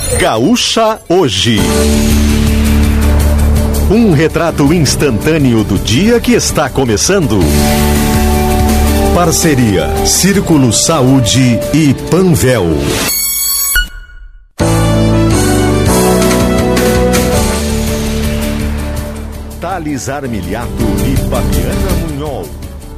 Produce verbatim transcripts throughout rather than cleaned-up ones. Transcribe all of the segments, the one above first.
Gaúcha Hoje. Um retrato instantâneo do dia que está começando. Parceria Círculo Saúde e Panvel. Thales Armiliato e Fabiana Munhol.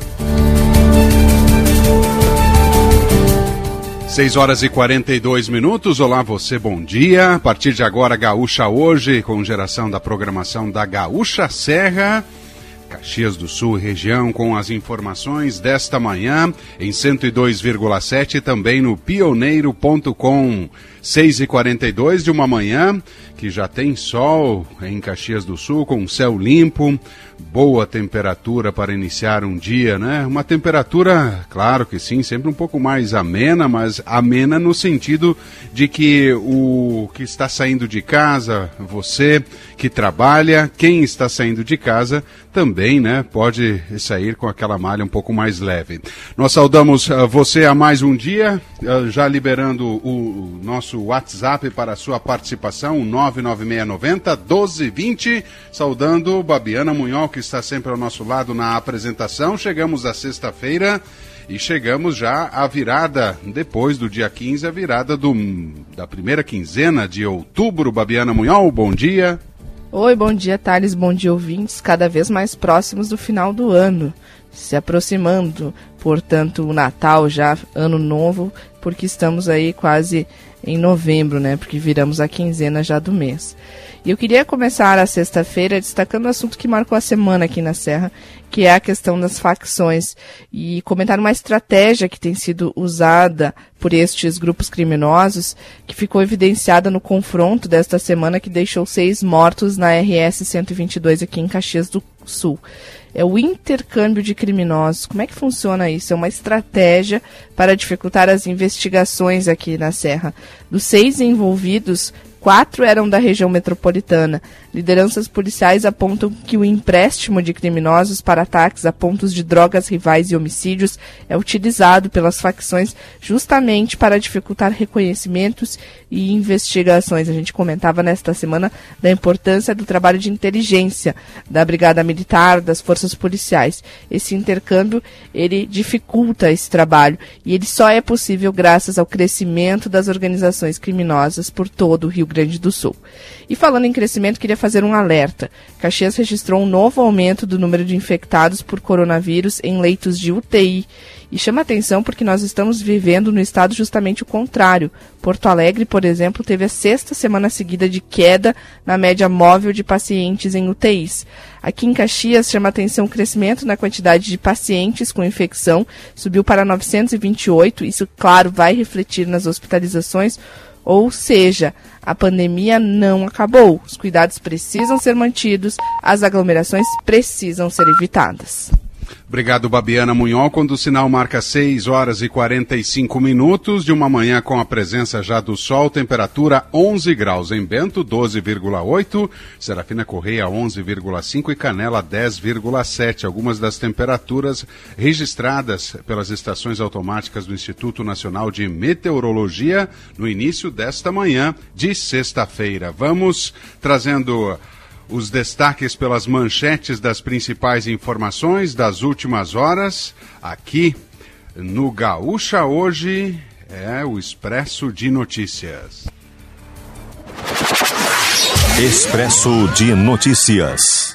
seis horas e quarenta e dois minutos. Olá, você, bom dia. A partir de agora, Gaúcha Hoje, com geração da programação da Gaúcha Serra, Caxias do Sul e região, com as informações desta manhã em cento e dois vírgula sete, também no pioneiro ponto com. seis e quarenta e dois de uma manhã que já tem sol em Caxias do Sul, com céu limpo, boa temperatura para iniciar um dia, né? Uma temperatura, claro que sim, sempre um pouco mais amena, mas amena no sentido de que o que está saindo de casa, você que trabalha, quem está saindo de casa também, né? Pode sair com aquela malha um pouco mais leve. Nós saudamos uh, você a mais um dia, uh, já liberando o, o nosso WhatsApp para a sua participação, nove nove seis nove zero, um dois dois zero, saudando Babiana Munhol, que está sempre ao nosso lado na apresentação. Chegamos à sexta-feira e chegamos já à virada, depois do dia quinze, a virada do, da primeira quinzena de outubro. Babiana Munhol, bom dia. Oi, bom dia, Thales, bom dia, ouvintes, cada vez mais próximos do final do ano, se aproximando, portanto, o Natal já, Ano Novo, porque estamos aí quase em novembro, né, porque viramos a quinzena já do mês. E eu queria começar a sexta-feira destacando o assunto que marcou a semana aqui na Serra, que é a questão das facções, e comentar uma estratégia que tem sido usada por estes grupos criminosos, que ficou evidenciada no confronto desta semana, que deixou seis mortos na R S cento e vinte e dois aqui em Caxias do Sul. É o intercâmbio de criminosos. Como é que funciona isso? É uma estratégia para dificultar as investigações aqui na Serra. Dos seis envolvidos, quatro eram da região metropolitana. Lideranças policiais apontam que o empréstimo de criminosos para ataques a pontos de drogas rivais e homicídios é utilizado pelas facções justamente para dificultar reconhecimentos e investigações. A gente comentava nesta semana da importância do trabalho de inteligência da Brigada Militar, das forças policiais. Esse intercâmbio, ele dificulta esse trabalho e ele só é possível graças ao crescimento das organizações criminosas por todo o Rio Grande do Sul. E falando em crescimento, queria fazer um alerta. Caxias registrou um novo aumento do número de infectados por coronavírus em leitos de U T I. E chama atenção porque nós estamos vivendo no estado justamente o contrário. Porto Alegre, por exemplo, teve a sexta semana seguida de queda na média móvel de pacientes em U T Is. Aqui em Caxias chama atenção o crescimento na quantidade de pacientes com infecção, subiu para novecentos e vinte e oito, isso, claro, vai refletir nas hospitalizações. Ou seja, a pandemia não acabou. Os cuidados precisam ser mantidos, as aglomerações precisam ser evitadas. Obrigado, Babiana Munhol. Quando o sinal marca seis horas e quarenta e cinco minutos de uma manhã com a presença já do sol, temperatura onze graus em Bento, doze vírgula oito, Serafina Correia onze vírgula cinco e Canela dez vírgula sete. Algumas das temperaturas registradas pelas estações automáticas do Instituto Nacional de Meteorologia no início desta manhã de sexta-feira. Vamos trazendo os destaques pelas manchetes das principais informações das últimas horas, aqui no Gaúcha Hoje, é o Expresso de Notícias. Expresso de Notícias.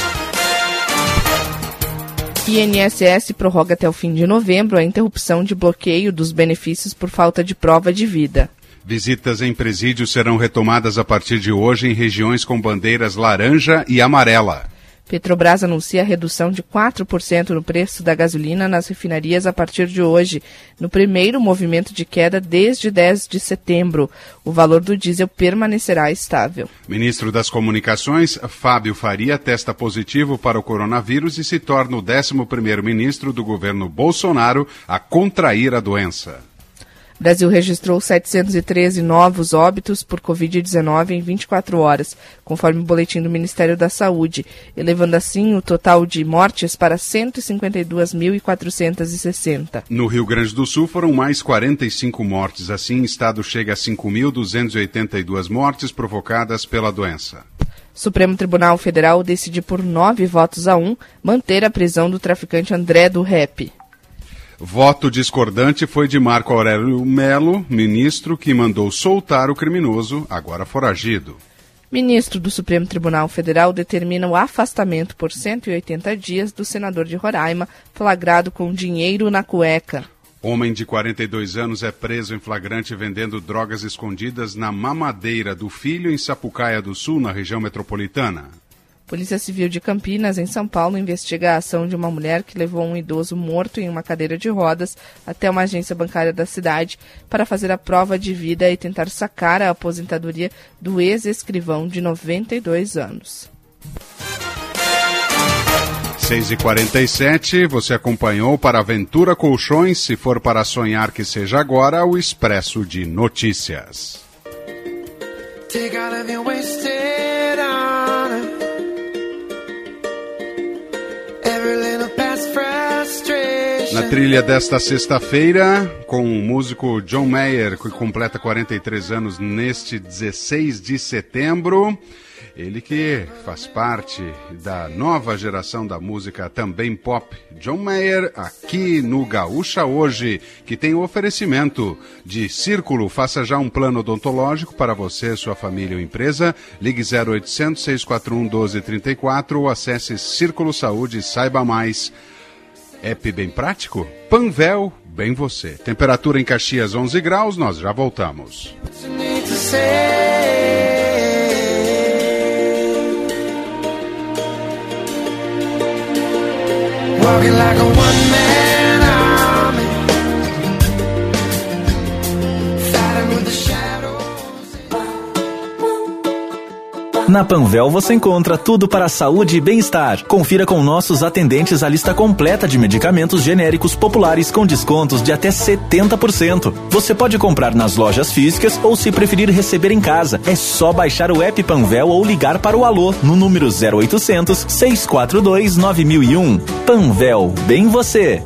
I N S S prorroga até o fim de novembro a interrupção de bloqueio dos benefícios por falta de prova de vida. Visitas em presídios serão retomadas a partir de hoje em regiões com bandeiras laranja e amarela. Petrobras anuncia a redução de quatro por cento no preço da gasolina nas refinarias a partir de hoje, no primeiro movimento de queda desde dez de setembro. O valor do diesel permanecerá estável. Ministro das Comunicações, Fábio Faria, testa positivo para o coronavírus e se torna o décimo primeiro ministro do governo Bolsonaro a contrair a doença. O Brasil registrou setecentos e treze novos óbitos por covid dezenove em vinte e quatro horas, conforme o boletim do Ministério da Saúde, elevando assim o total de mortes para cento e cinquenta e dois mil quatrocentos e sessenta. No Rio Grande do Sul foram mais quarenta e cinco mortes, assim o estado chega a cinco mil duzentas e oitenta e duas mortes provocadas pela doença. Supremo Tribunal Federal decide por nove votos a um manter a prisão do traficante André do Rap. Voto discordante foi de Marco Aurélio Melo, ministro que mandou soltar o criminoso, agora foragido. Ministro do Supremo Tribunal Federal determina o afastamento por cento e oitenta dias do senador de Roraima, flagrado com dinheiro na cueca. Homem de quarenta e dois anos é preso em flagrante vendendo drogas escondidas na mamadeira do filho em Sapucaia do Sul, na região metropolitana. Polícia Civil de Campinas, em São Paulo, investiga a ação de uma mulher que levou um idoso morto em uma cadeira de rodas até uma agência bancária da cidade para fazer a prova de vida e tentar sacar a aposentadoria do ex-escrivão de noventa e dois anos. seis e quarenta e sete, você acompanhou para Aventura Colchões, se for para sonhar que seja agora, o Expresso de Notícias. Na trilha desta sexta-feira, com o músico John Mayer, que completa quarenta e três anos neste dezesseis de setembro. Ele que faz parte da nova geração da música também pop. John Mayer, aqui no Gaúcha Hoje, que tem o oferecimento de Círculo. Faça já um plano odontológico para você, sua família ou empresa. Ligue zero oitocentos, seis quatro um, um dois três quatro ou acesse Círculo Saúde e saiba mais. App bem prático? Panvel, bem você. Temperatura em Caxias, onze graus, nós já voltamos. Walking like a one-man army, fighting with the shadows. Na Panvel você encontra tudo para a saúde e bem-estar. Confira com nossos atendentes a lista completa de medicamentos genéricos populares com descontos de até setenta por cento. Você pode comprar nas lojas físicas ou, se preferir, receber em casa. É só baixar o app Panvel ou ligar para o Alô no número zero oitocentos, seis quatro dois, nove mil e um. Panvel, bem você.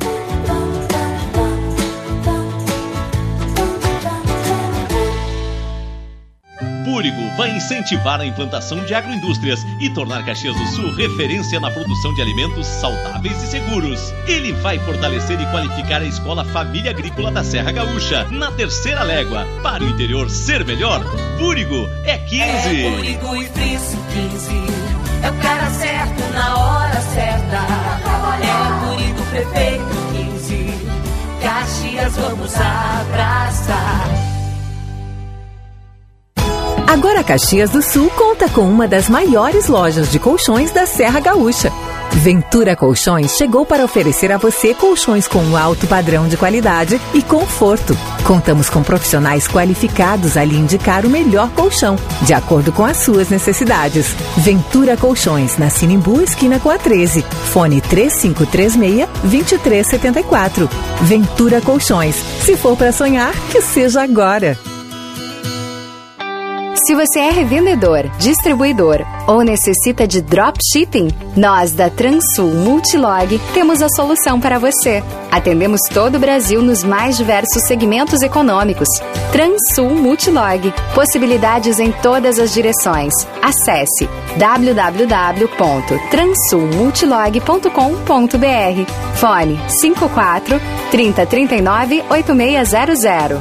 Púrigo vai incentivar a implantação de agroindústrias e tornar Caxias do Sul referência na produção de alimentos saudáveis e seguros. Ele vai fortalecer e qualificar a Escola Família Agrícola da Serra Gaúcha, na terceira légua. Para o interior ser melhor, Púrigo é quinze. É Púrigo e Friso quinze. É o cara certo na hora certa. É Púrigo Prefeito quinze. Caxias vamos abraçar. Agora Caxias do Sul conta com uma das maiores lojas de colchões da Serra Gaúcha. Ventura Colchões chegou para oferecer a você colchões com um alto padrão de qualidade e conforto. Contamos com profissionais qualificados a lhe indicar o melhor colchão, de acordo com as suas necessidades. Ventura Colchões, na Sinimbu, esquina com a treze. Fone três cinco três seis, dois três sete quatro. Ventura Colchões. Se for para sonhar, que seja agora. Se você é revendedor, distribuidor ou necessita de dropshipping, nós da Transul Multilog temos a solução para você. Atendemos todo o Brasil nos mais diversos segmentos econômicos. Transul Multilog, possibilidades em todas as direções. Acesse w w w ponto transul multilog ponto com ponto b r. Fone cinco quatro, trinta, trinta e nove, oito seis zero zero.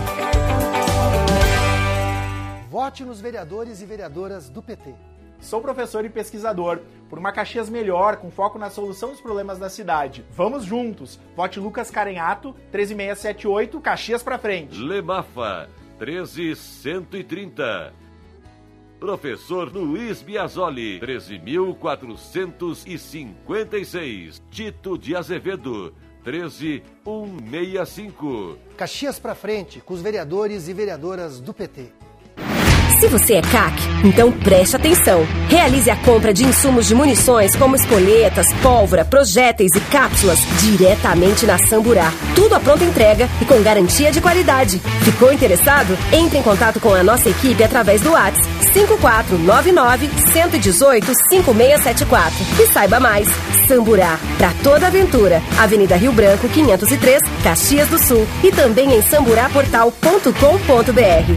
Vote nos vereadores e vereadoras do P T. Sou professor e pesquisador. Por uma Caxias melhor, com foco na solução dos problemas da cidade. Vamos juntos. Vote Lucas Carenhato, treze mil seiscentos e setenta e oito, Caxias pra frente. Lemafa, treze mil cento e trinta. Professor Luiz Biasoli, treze mil quatrocentos e cinquenta e seis. Tito de Azevedo, treze mil cento e sessenta e cinco. Caxias pra frente, com os vereadores e vereadoras do P T. Se você é C A C, então preste atenção. Realize a compra de insumos de munições como espoletas, pólvora, projéteis e cápsulas diretamente na Samburá. Tudo à pronta entrega e com garantia de qualidade. Ficou interessado? Entre em contato com a nossa equipe através do WhatsApp cinco quatro nove nove, um um oito, cinco seis sete quatro e saiba mais. Samburá, para toda aventura. Avenida Rio Branco, quinhentos e três, Caxias do Sul e também em samburaportal ponto com ponto b r.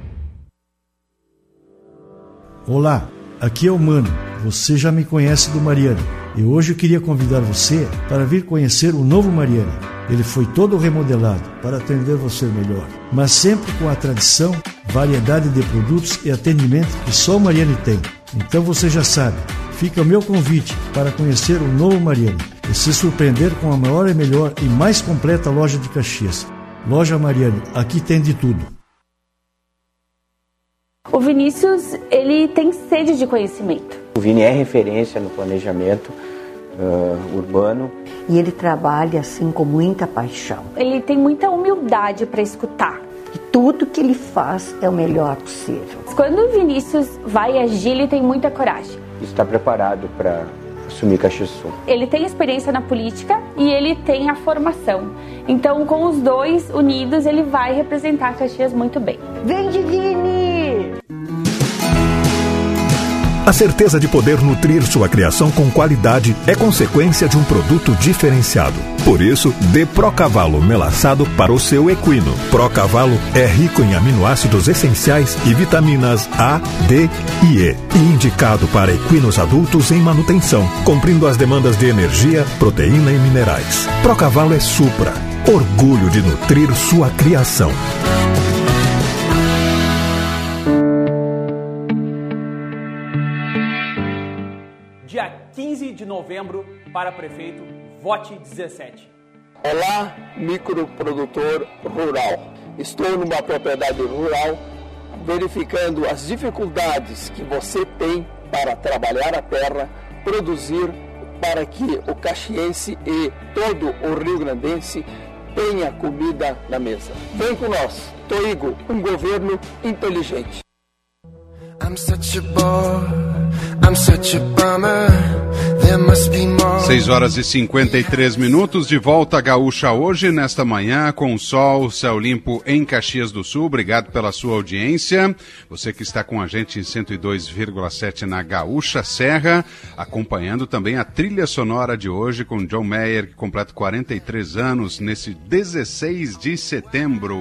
Olá, aqui é o Mano. Você já me conhece do Mariano. E hoje eu queria convidar você para vir conhecer o novo Mariano. Ele foi todo remodelado para atender você melhor, mas sempre com a tradição, variedade de produtos e atendimento que só o Mariano tem. Então você já sabe, fica o meu convite para conhecer o novo Mariano e se surpreender com a maior e melhor e mais completa loja de Caxias. Loja Mariano, aqui tem de tudo. O Vinícius, ele tem sede de conhecimento. O Vini é referência no planejamento uh, urbano. E ele trabalha assim com muita paixão. Ele tem muita humildade para escutar. E tudo que ele faz é o melhor possível. Quando o Vinícius vai agir, ele tem muita coragem. Está preparado para assumir Caxias do Sul. Ele tem experiência na política e ele tem a formação. Então, com os dois unidos, ele vai representar Caxias muito bem. Vem de Vini! A certeza de poder nutrir sua criação com qualidade é consequência de um produto diferenciado. Por isso, dê Procavalo melaçado para o seu equino. Procavalo é rico em aminoácidos essenciais e vitaminas A, D e E, e indicado para equinos adultos em manutenção, cumprindo as demandas de energia, proteína e minerais. Procavalo é Supra, orgulho de nutrir sua criação. quinze de novembro, para prefeito, vote dezessete. Olá, microprodutor rural. Estou numa propriedade rural verificando as dificuldades que você tem para trabalhar a terra, produzir para que o caxiense e todo o rio-grandense tenha comida na mesa. Vem com nós, Toigo, um governo inteligente. I'm such a bore, I'm such a bummer. There must be more. seis horas e cinquenta e três minutos, de volta a Gaúcha hoje, nesta manhã, com sol, céu limpo em Caxias do Sul. Obrigado pela sua audiência. Você que está com a gente em cento e dois vírgula sete na Gaúcha Serra, acompanhando também a trilha sonora de hoje com John Mayer, que completa quarenta e três anos nesse dezesseis de setembro.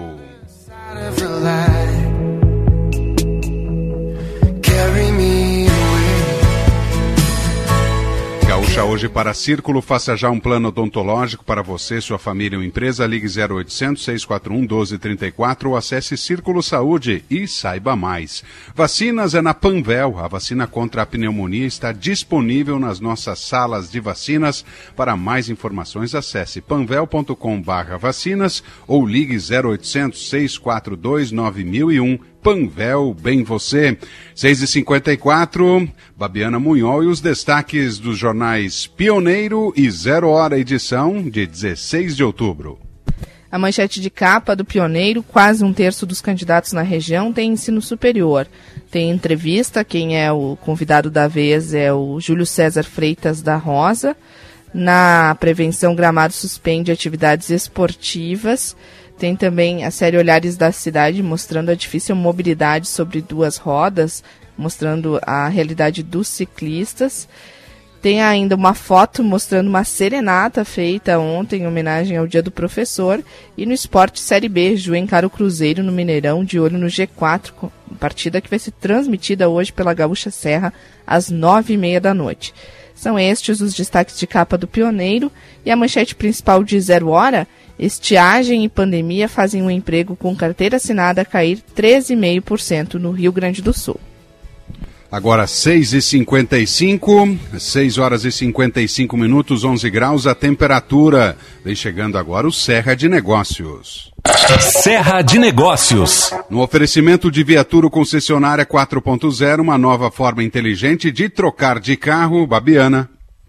Gaúcha hoje para Círculo, faça já um plano odontológico para você, sua família ou empresa. Ligue zero oitocentos, seis quatro um, um dois três quatro ou acesse Círculo Saúde e saiba mais. Vacinas é na Panvel. A vacina contra a pneumonia está disponível nas nossas salas de vacinas. Para mais informações, acesse panvel ponto com barra vacinas ou ligue zero oitocentos, seis quatro dois, nove mil e um. Panvel, bem você. seis e cinquenta e quatro, Babiana Munhol e os destaques dos jornais Pioneiro e Zero Hora, edição de dezesseis de outubro. A manchete de capa do Pioneiro: quase um terço dos candidatos na região tem ensino superior. Tem entrevista, quem é o convidado da vez é o Júlio César Freitas da Rosa. Na prevenção, Gramado suspende atividades esportivas. Tem também a série Olhares da Cidade, mostrando a difícil mobilidade sobre duas rodas, mostrando a realidade dos ciclistas. Tem ainda uma foto mostrando uma serenata feita ontem em homenagem ao Dia do Professor. E no esporte, Série B, Ju encara o Cruzeiro no Mineirão, de olho no G quatro, partida que vai ser transmitida hoje pela Gaúcha Serra às nove e meia da noite. São estes os destaques de capa do Pioneiro. E a manchete principal de Zero Hora: estiagem e pandemia fazem um emprego com carteira assinada cair treze vírgula cinco por cento no Rio Grande do Sul. Agora seis e cinquenta e cinco, seis horas e cinquenta e cinco minutos, onze graus a temperatura. Vem chegando agora o Serra de Negócios. Serra de Negócios. No oferecimento de Viatura concessionária quatro ponto zero, uma nova forma inteligente de trocar de carro. Babiana.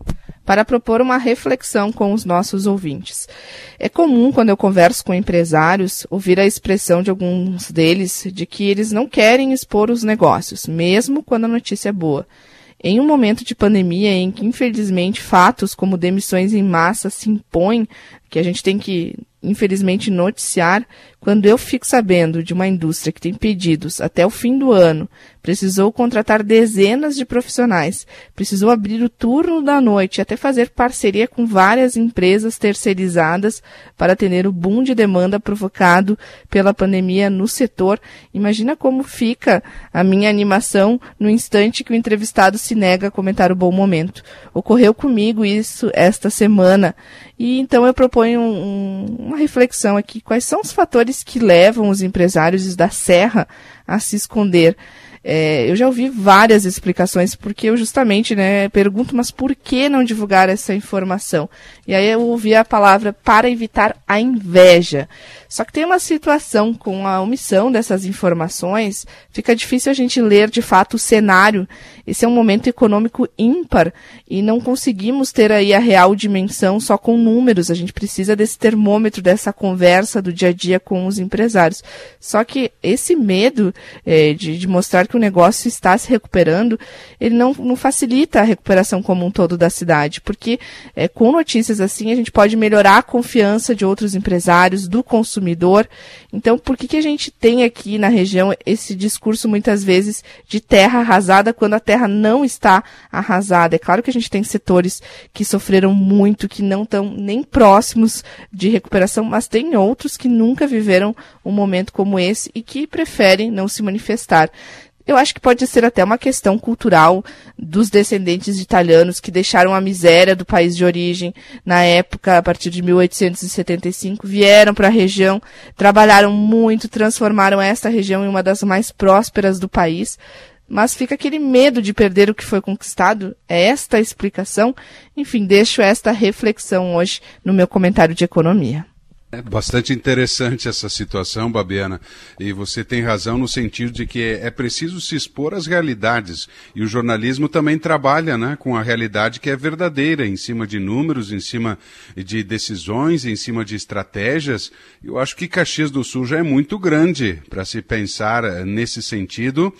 para propor uma reflexão com os nossos ouvintes. É comum, quando eu converso com empresários, ouvir a expressão de alguns deles de que eles não querem expor os negócios, mesmo quando a notícia é boa. Em um momento de pandemia em que, infelizmente, fatos como demissões em massa se impõem, que a gente tem que, infelizmente, noticiar, quando eu fico sabendo de uma indústria que tem pedidos até o fim do ano, precisou contratar dezenas de profissionais, precisou abrir o turno da noite e até fazer parceria com várias empresas terceirizadas para atender o boom de demanda provocado pela pandemia no setor, imagina como fica a minha animação no instante que o entrevistado se nega a comentar o bom momento. Ocorreu comigo isso esta semana e então eu proponho um, um, uma reflexão aqui. Quais são os fatores que levam os empresários da Serra a se esconder? É, eu já ouvi várias explicações, porque eu justamente né, pergunto, mas por que não divulgar essa informação? E aí eu ouvi a palavra para evitar a inveja. Só que tem uma situação com a omissão dessas informações, fica difícil a gente ler de fato o cenário. Esse é um momento econômico ímpar e não conseguimos ter aí a real dimensão só com números. A gente precisa desse termômetro, dessa conversa do dia a dia com os empresários. Só que esse medo é, de, de mostrar que o negócio está se recuperando, ele não, não facilita a recuperação como um todo da cidade, porque é, com notícias assim a gente pode melhorar a confiança de outros empresários, do consumidor. Então, por que, que a gente tem aqui na região esse discurso muitas vezes de terra arrasada quando a terra não está arrasada? É claro que a gente tem setores que sofreram muito, que não estão nem próximos de recuperação, mas tem outros que nunca viveram um momento como esse e que preferem não se manifestar. Eu acho que pode ser até uma questão cultural dos descendentes de italianos que deixaram a miséria do país de origem na época, a partir de mil oitocentos e setenta e cinco, vieram para a região, trabalharam muito, transformaram esta região em uma das mais prósperas do país, mas fica aquele medo de perder o que foi conquistado. É esta a explicação? Enfim, deixo esta reflexão hoje no meu comentário de economia. É bastante interessante essa situação, Babiana, e você tem razão no sentido de que é preciso se expor às realidades, e o jornalismo também trabalha né, com a realidade que é verdadeira, em cima de números, em cima de decisões, em cima de estratégias. Eu acho que Caxias do Sul já é muito grande para se pensar nesse sentido,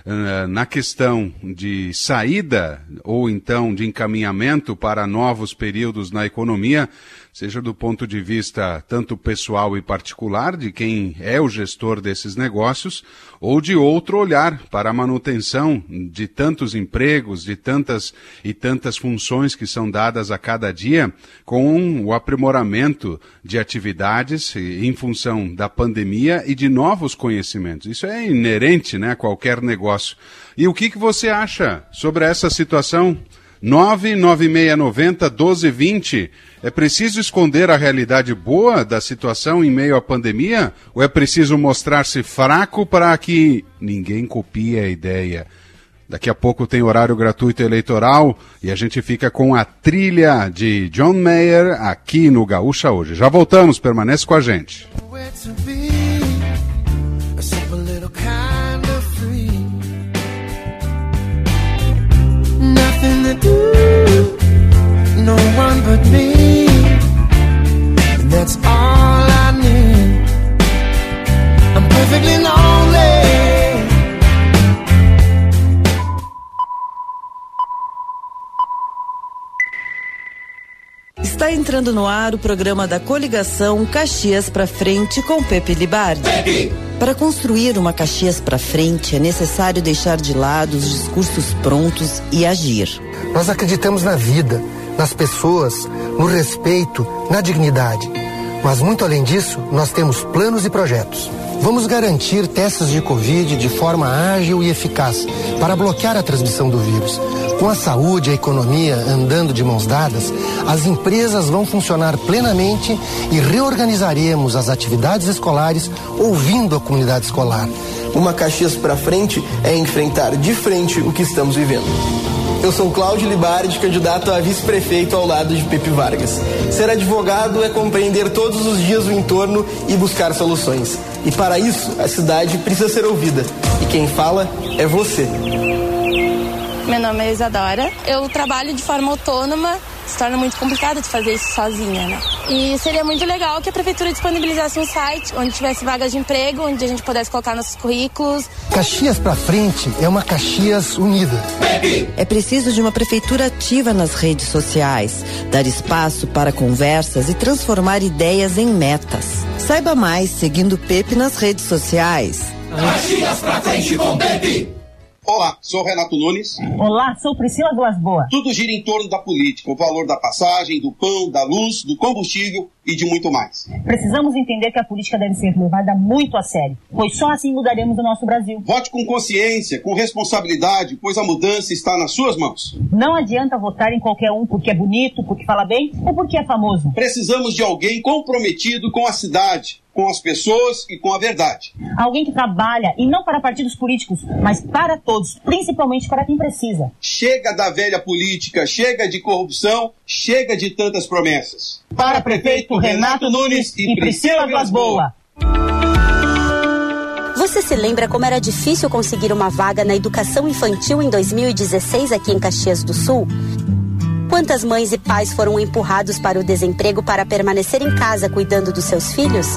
na questão de saída ou então de encaminhamento para novos períodos na economia, seja do ponto de vista tanto pessoal e particular, de quem é o gestor desses negócios, ou de outro olhar para a manutenção de tantos empregos, de tantas e tantas funções que são dadas a cada dia, com o aprimoramento de atividades em função da pandemia e de novos conhecimentos. Isso é inerente, né, a qualquer negócio. E o que, que você acha sobre essa situação? nove nove seis nove zero um dois dois zero. É preciso esconder a realidade boa da situação em meio à pandemia? Ou é preciso mostrar-se fraco para que ninguém copie a ideia? Daqui a pouco tem horário gratuito eleitoral e a gente fica com a trilha de John Mayer aqui no Gaúcha Hoje. Já voltamos, permanece com a gente. Nothing to do, no one but me, and that's all I need. I'm perfectly lonely. Está entrando no ar o programa da coligação Caxias pra Frente com Pepe Libardi. Pepe. Para construir uma Caxias pra Frente é necessário deixar de lado os discursos prontos e agir. Nós acreditamos na vida, nas pessoas, no respeito, na dignidade. Mas muito além disso, nós temos planos e projetos. Vamos garantir testes de Covid de forma ágil e eficaz para bloquear a transmissão do vírus. Com a saúde e a economia andando de mãos dadas, as empresas vão funcionar plenamente e reorganizaremos as atividades escolares ouvindo a comunidade escolar. Uma Caxias pra Frente é enfrentar de frente o que estamos vivendo. Eu sou Cláudio Libardi, candidato a vice-prefeito ao lado de Pepe Vargas. Ser advogado é compreender todos os dias o entorno e buscar soluções. E para isso, a cidade precisa ser ouvida. E quem fala é você. Meu nome é Isadora. Eu trabalho de forma autônoma se torna muito complicado de fazer isso sozinha, né? E seria muito legal que a prefeitura disponibilizasse um site onde tivesse vagas de emprego, onde a gente pudesse colocar nossos currículos. Caxias pra frente é uma Caxias unida. É preciso de uma prefeitura ativa nas redes sociais, dar espaço para conversas e transformar ideias em metas. Saiba mais seguindo o Pepe nas redes sociais. Caxias pra frente com Pepe! Olá, sou Renato Nunes. Olá, sou Priscila Vilas Boas. Tudo gira em torno da política, o valor da passagem, do pão, da luz, do combustível e de muito mais. Precisamos entender que a política deve ser levada muito a sério, pois só assim mudaremos o nosso Brasil. Vote com consciência, com responsabilidade, pois a mudança está nas suas mãos. Não adianta votar em qualquer um porque é bonito, porque fala bem ou porque é famoso. Precisamos de alguém comprometido com a cidade, com as pessoas e com a verdade. Alguém que trabalha, e não para partidos políticos, mas para todos, principalmente para quem precisa. Chega da velha política, chega de corrupção, chega de tantas promessas. Para prefeito Renato Nunes e Priscila Vilas Boas. Você se lembra como era difícil conseguir uma vaga na educação infantil em dois mil e dezesseis aqui em Caxias do Sul? Quantas mães e pais foram empurrados para o desemprego para permanecer em casa cuidando dos seus filhos?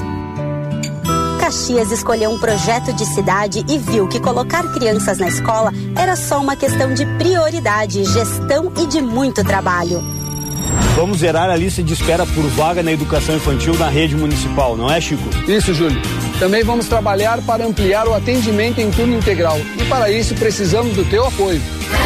Caxias escolheu um projeto de cidade e viu que colocar crianças na escola era só uma questão de prioridade, gestão e de muito trabalho. Vamos zerar a lista de espera por vaga na educação infantil na rede municipal, não é, Chico? Isso, Júlio. Também vamos trabalhar para ampliar o atendimento em turno integral. E para isso precisamos do teu apoio.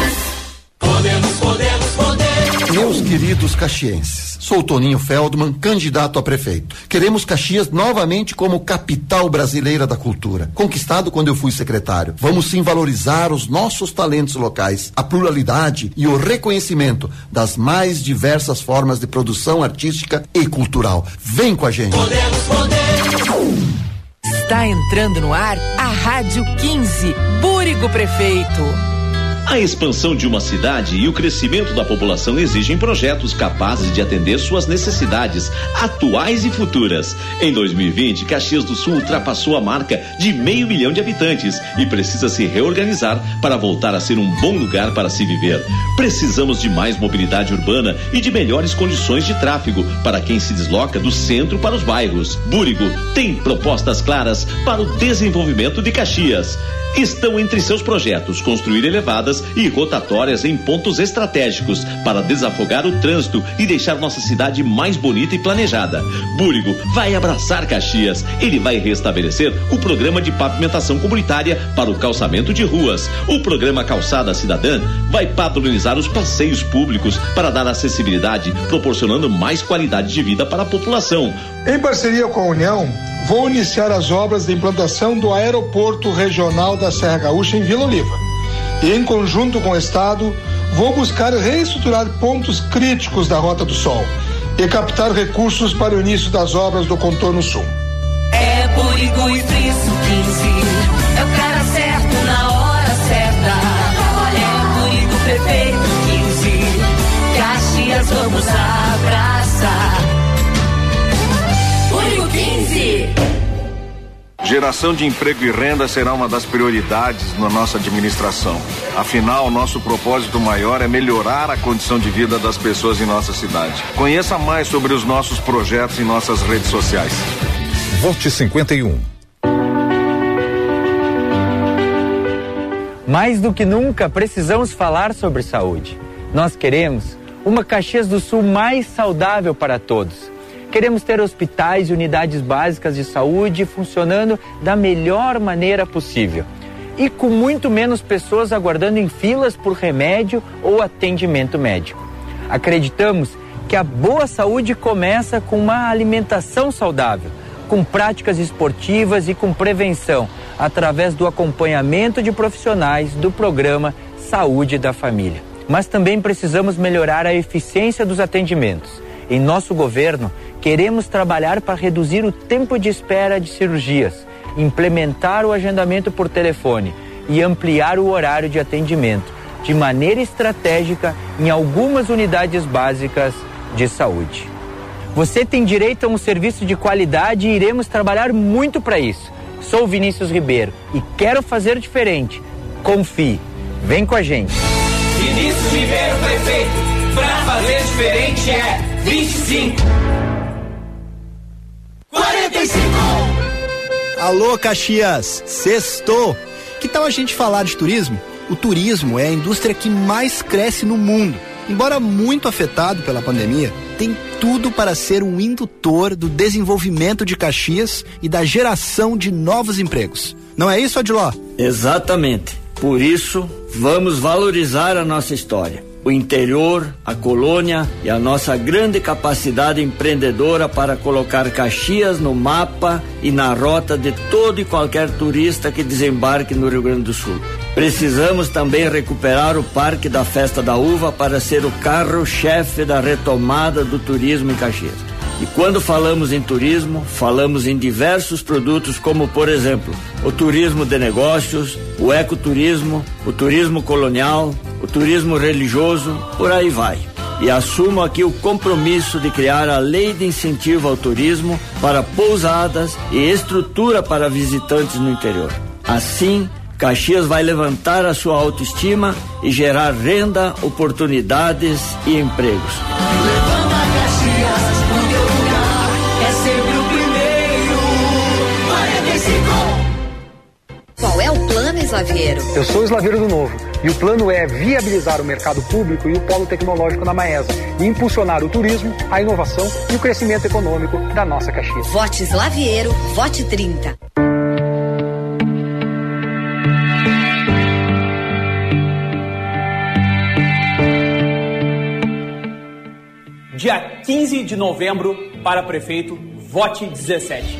Podemos, podemos, podemos. Meus queridos caxienses, sou Toninho Feldman, candidato a prefeito. Queremos Caxias novamente como capital brasileira da cultura, conquistado quando eu fui secretário. Vamos sim valorizar os nossos talentos locais, a pluralidade e o reconhecimento das mais diversas formas de produção artística e cultural. Vem com a gente. Podemos, podemos. Está entrando no ar a Rádio quinze, Búrigo Prefeito. A expansão de uma cidade e o crescimento da população exigem projetos capazes de atender suas necessidades atuais e futuras. Em dois mil e vinte, Caxias do Sul ultrapassou a marca de meio milhão de habitantes e precisa se reorganizar para voltar a ser um bom lugar para se viver. Precisamos de mais mobilidade urbana e de melhores condições de tráfego para quem se desloca do centro para os bairros. Búrigo tem propostas claras para o desenvolvimento de Caxias. Estão entre seus projetos construir elevadas e rotatórias em pontos estratégicos para desafogar o trânsito e deixar nossa cidade mais bonita e planejada. Búrigo vai abraçar Caxias. Ele vai restabelecer o programa de pavimentação comunitária para o calçamento de ruas. O programa Calçada Cidadã vai padronizar os passeios públicos para dar acessibilidade, proporcionando mais qualidade de vida para a população. Em parceria com a União, vou iniciar as obras de implantação do Aeroporto Regional da Serra Gaúcha em Vila Oliva. E, em conjunto com o Estado, vou buscar reestruturar pontos críticos da Rota do Sol e captar recursos para o início das obras do Contorno Sul. É Búrigo e Friso quinze, é o cara certo na hora certa. É Búrigo Prefeito quinze, Caxias vamos abraçar. Búrigo quinze. Geração de emprego e renda será uma das prioridades na nossa administração. Afinal, nosso propósito maior é melhorar a condição de vida das pessoas em nossa cidade. Conheça mais sobre os nossos projetos em nossas redes sociais. Vote cinquenta e um. Mais do que nunca, precisamos falar sobre saúde. Nós queremos uma Caxias do Sul mais saudável para todos. Queremos ter hospitais e unidades básicas de saúde funcionando da melhor maneira possível. E com muito menos pessoas aguardando em filas por remédio ou atendimento médico. Acreditamos que a boa saúde começa com uma alimentação saudável, com práticas esportivas e com prevenção, através do acompanhamento de profissionais do programa Saúde da Família. Mas também precisamos melhorar a eficiência dos atendimentos. Em nosso governo, queremos trabalhar para reduzir o tempo de espera de cirurgias, implementar o agendamento por telefone e ampliar o horário de atendimento, de maneira estratégica em algumas unidades básicas de saúde. Você tem direito a um serviço de qualidade e iremos trabalhar muito para isso. Sou Vinícius Ribeiro e quero fazer diferente. Confie. Vem com a gente. Vinícius Ribeiro Prefeito. pra fazer diferente é vinte e cinco. quarenta e cinco. Alô, Caxias, sextou. Que tal a gente falar de turismo? O turismo é a indústria que mais cresce no mundo. Embora muito afetado pela pandemia, tem tudo para ser um indutor do desenvolvimento de Caxias e da geração de novos empregos. Não é isso, Adiló? Exatamente. Por isso, vamos valorizar a nossa história. O interior, a colônia e a nossa grande capacidade empreendedora para colocar Caxias no mapa e na rota de todo e qualquer turista que desembarque no Rio Grande do Sul. Precisamos também recuperar o Parque da Festa da Uva para ser o carro-chefe da retomada do turismo em Caxias. E quando falamos em turismo, falamos em diversos produtos como, por exemplo, o turismo de negócios, o ecoturismo, o turismo colonial, o turismo religioso, por aí vai. E assumo aqui o compromisso de criar a lei de incentivo ao turismo para pousadas e estrutura para visitantes no interior. Assim, Caxias vai levantar a sua autoestima e gerar renda, oportunidades e empregos. Levanta Caxias, o teu lugar é sempre o primeiro. quarenta e cinco. Qual é o plano, Slaveiro? Eu sou o Slaveiro do Novo e o plano é viabilizar o mercado público e o polo tecnológico na Maesa e impulsionar o turismo, a inovação e o crescimento econômico da nossa Caxias. Vote Slaveiro, vote trinta. Dia quinze de novembro, para prefeito, vote dezessete.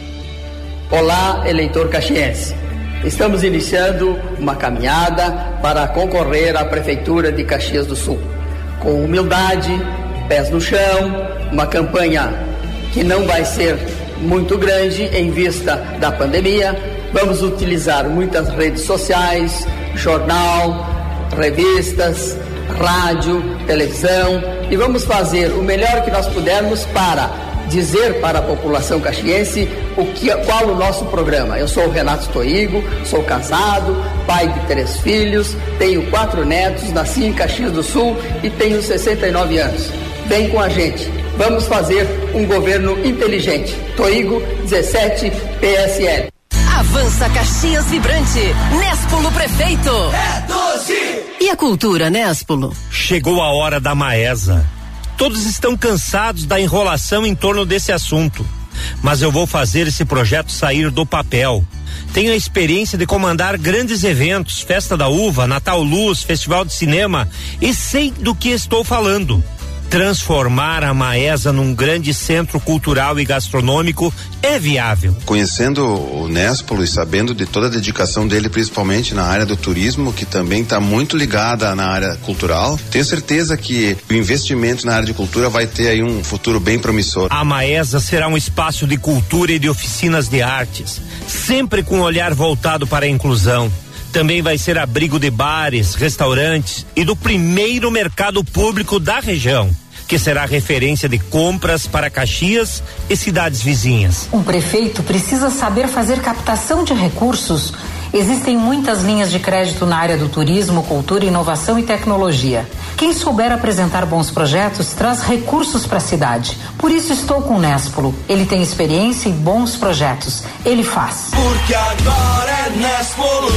Olá, eleitor caxiense. Estamos iniciando uma caminhada para concorrer à Prefeitura de Caxias do Sul. Com humildade, pés no chão, uma campanha que não vai ser muito grande em vista da pandemia. Vamos utilizar muitas redes sociais, jornal, revistas, rádio, televisão, e vamos fazer o melhor que nós pudermos para dizer para a população caxiense o que, qual o nosso programa. Eu sou o Renato Toigo, sou casado, pai de três filhos, tenho quatro netos, nasci em Caxias do Sul e tenho sessenta e nove anos. Vem com a gente, vamos fazer um governo inteligente. Toigo dezessete P S L. Avança Caxias Vibrante. Néspulo Prefeito. É doze. E a cultura, Néspulo? Chegou a hora da Maesa. Todos estão cansados da enrolação em torno desse assunto. Mas eu vou fazer esse projeto sair do papel. Tenho a experiência de comandar grandes eventos, Festa da Uva, Natal Luz, Festival de Cinema, e sei do que estou falando. Transformar a Maesa num grande centro cultural e gastronômico é viável. Conhecendo o Néspulo e sabendo de toda a dedicação dele, principalmente na área do turismo, que também está muito ligada na área cultural, tenho certeza que o investimento na área de cultura vai ter aí um futuro bem promissor. A Maesa será um espaço de cultura e de oficinas de artes, sempre com um olhar voltado para a inclusão. Também vai ser abrigo de bares, restaurantes e do primeiro mercado público da região, que será referência de compras para Caxias e cidades vizinhas. Um prefeito precisa saber fazer captação de recursos. Existem muitas linhas de crédito na área do turismo, cultura, inovação e tecnologia. Quem souber apresentar bons projetos traz recursos para a cidade. Por isso estou com o Néspulo. Ele tem experiência e bons projetos. Ele faz. Porque agora é Néspulo.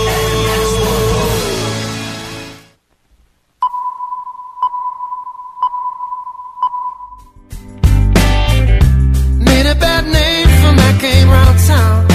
É Néspulo. Made a bad name for my game round town.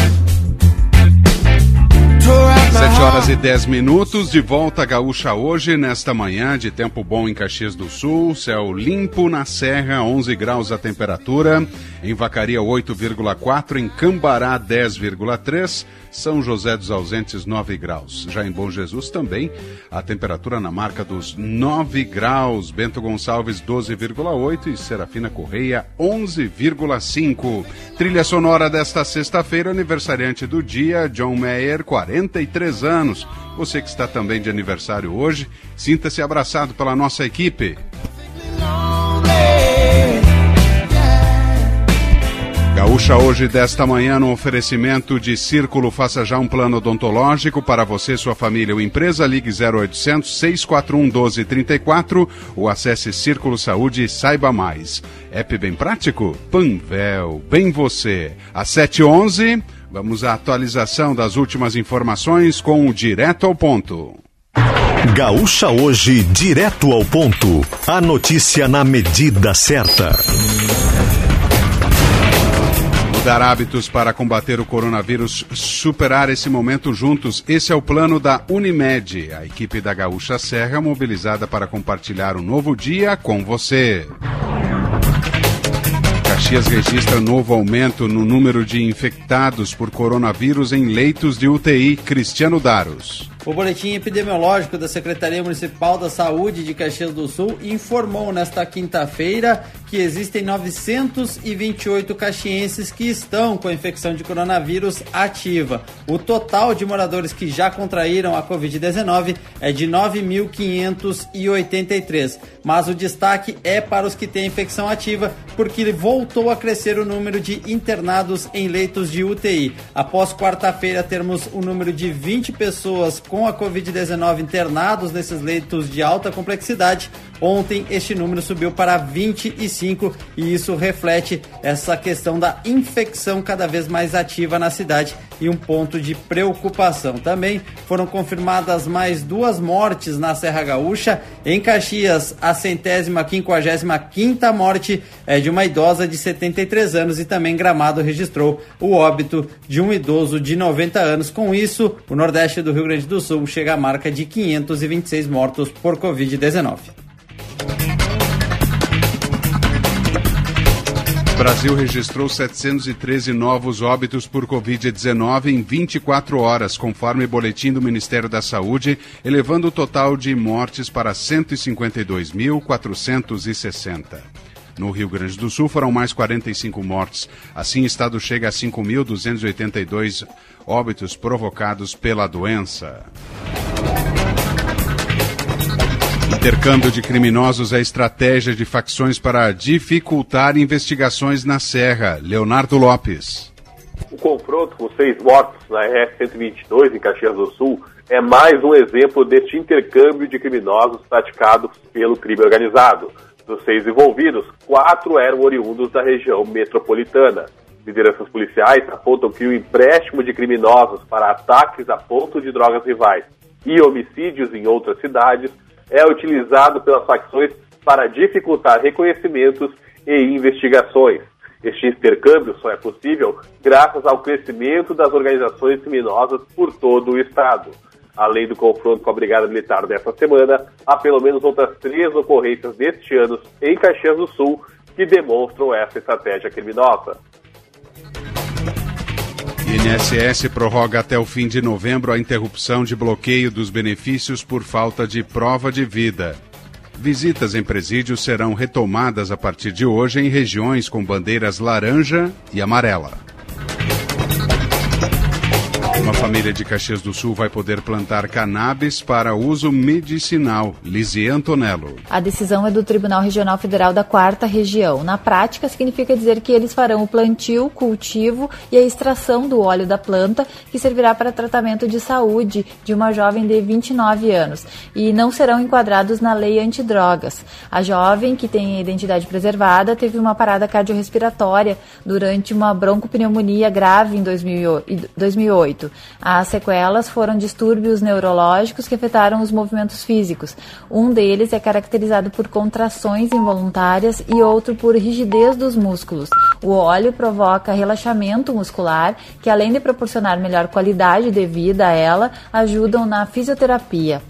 Sete horas e dez minutos, de volta a Gaúcha hoje, nesta manhã de tempo bom em Caxias do Sul, céu limpo na Serra, onze graus a temperatura, em Vacaria oito vírgula quatro, em Cambará dez vírgula três, São José dos Ausentes nove graus. Já em Bom Jesus também, a temperatura na marca dos nove graus, Bento Gonçalves doze vírgula oito e Serafina Correia onze vírgula cinco. Trilha sonora desta sexta-feira, aniversariante do dia, John Mayer, quarenta e três anos. Você que está também de aniversário hoje, sinta-se abraçado pela nossa equipe. Gaúcha hoje desta manhã no oferecimento de Círculo. Faça já um plano odontológico para você, sua família ou empresa. Ligue zero oitocentos, seis quatro um, um dois três quatro ou acesse Círculo Saúde e saiba mais. App bem prático? Panvel, bem você. Às sete e onze, vamos à atualização das últimas informações com o Direto ao Ponto. Gaúcha hoje, direto ao ponto. A notícia na medida certa. Mudar hábitos para combater o coronavírus, superar esse momento juntos. Esse é o plano da Unimed. A equipe da Gaúcha Serra mobilizada para compartilhar um novo dia com você. Caxias registra novo aumento no número de infectados por coronavírus em leitos de U T I. Cristiano Daros. O boletim epidemiológico da Secretaria Municipal da Saúde de Caxias do Sul informou nesta quinta-feira que existem novecentos e vinte e oito caxienses que estão com a infecção de coronavírus ativa. O total de moradores que já contraíram a covid dezenove é de nove mil quinhentos e oitenta e três, mas o destaque é para os que têm infecção ativa, porque voltou a crescer o número de internados em leitos de U T I. Após quarta-feira termos o número de vinte pessoas com a covid dezenove internados nesses leitos de alta complexidade, ontem este número subiu para vinte e cinco e isso reflete essa questão da infecção cada vez mais ativa na cidade e um ponto de preocupação. Também foram confirmadas mais duas mortes na Serra Gaúcha. Em Caxias, a centésima quinquagésima quinta morte é de uma idosa de setenta e três anos e também Gramado registrou o óbito de um idoso de noventa anos. Com isso, o Nordeste do Rio Grande do Sul chega à marca de quinhentos e vinte e seis mortos por covid dezenove. O Brasil registrou setecentos e treze novos óbitos por covid dezenove em vinte e quatro horas, conforme boletim do Ministério da Saúde, elevando o total de mortes para cento e cinquenta e dois mil, quatrocentos e sessenta. No Rio Grande do Sul foram mais quarenta e cinco mortes. Assim, o estado chega a cinco mil duzentos e oitenta e dois óbitos provocados pela doença. Intercâmbio de criminosos é estratégia de facções para dificultar investigações na Serra. Leonardo Lopes. O confronto com seis mortos na R S cento e vinte e dois, em Caxias do Sul, é mais um exemplo deste intercâmbio de criminosos praticados pelo crime organizado. Dos seis envolvidos, quatro eram oriundos da região metropolitana. Lideranças policiais apontam que o empréstimo de criminosos para ataques a pontos de drogas rivais e homicídios em outras cidades é utilizado pelas facções para dificultar reconhecimentos e investigações. Este intercâmbio só é possível graças ao crescimento das organizações criminosas por todo o estado. Além do confronto com a Brigada Militar desta semana, há pelo menos outras três ocorrências deste ano em Caxias do Sul que demonstram essa estratégia criminosa. I N S S prorroga até o fim de novembro a interrupção de bloqueio dos benefícios por falta de prova de vida. Visitas em presídios serão retomadas a partir de hoje em regiões com bandeiras laranja e amarela. Uma família de Caxias do Sul vai poder plantar cannabis para uso medicinal. Lizzie Antonello. A decisão é do Tribunal Regional Federal da quarta Região. Na prática, significa dizer que eles farão o plantio, cultivo e a extração do óleo da planta, que servirá para tratamento de saúde de uma jovem de vinte e nove anos, e não serão enquadrados na lei antidrogas. A jovem, que tem a identidade preservada, teve uma parada cardiorrespiratória durante uma broncopneumonia grave em dois mil e oito. As sequelas foram distúrbios neurológicos que afetaram os movimentos físicos. Um deles é caracterizado por contrações involuntárias e outro por rigidez dos músculos. O óleo provoca relaxamento muscular, que além de proporcionar melhor qualidade de vida a ela, ajudam na fisioterapia.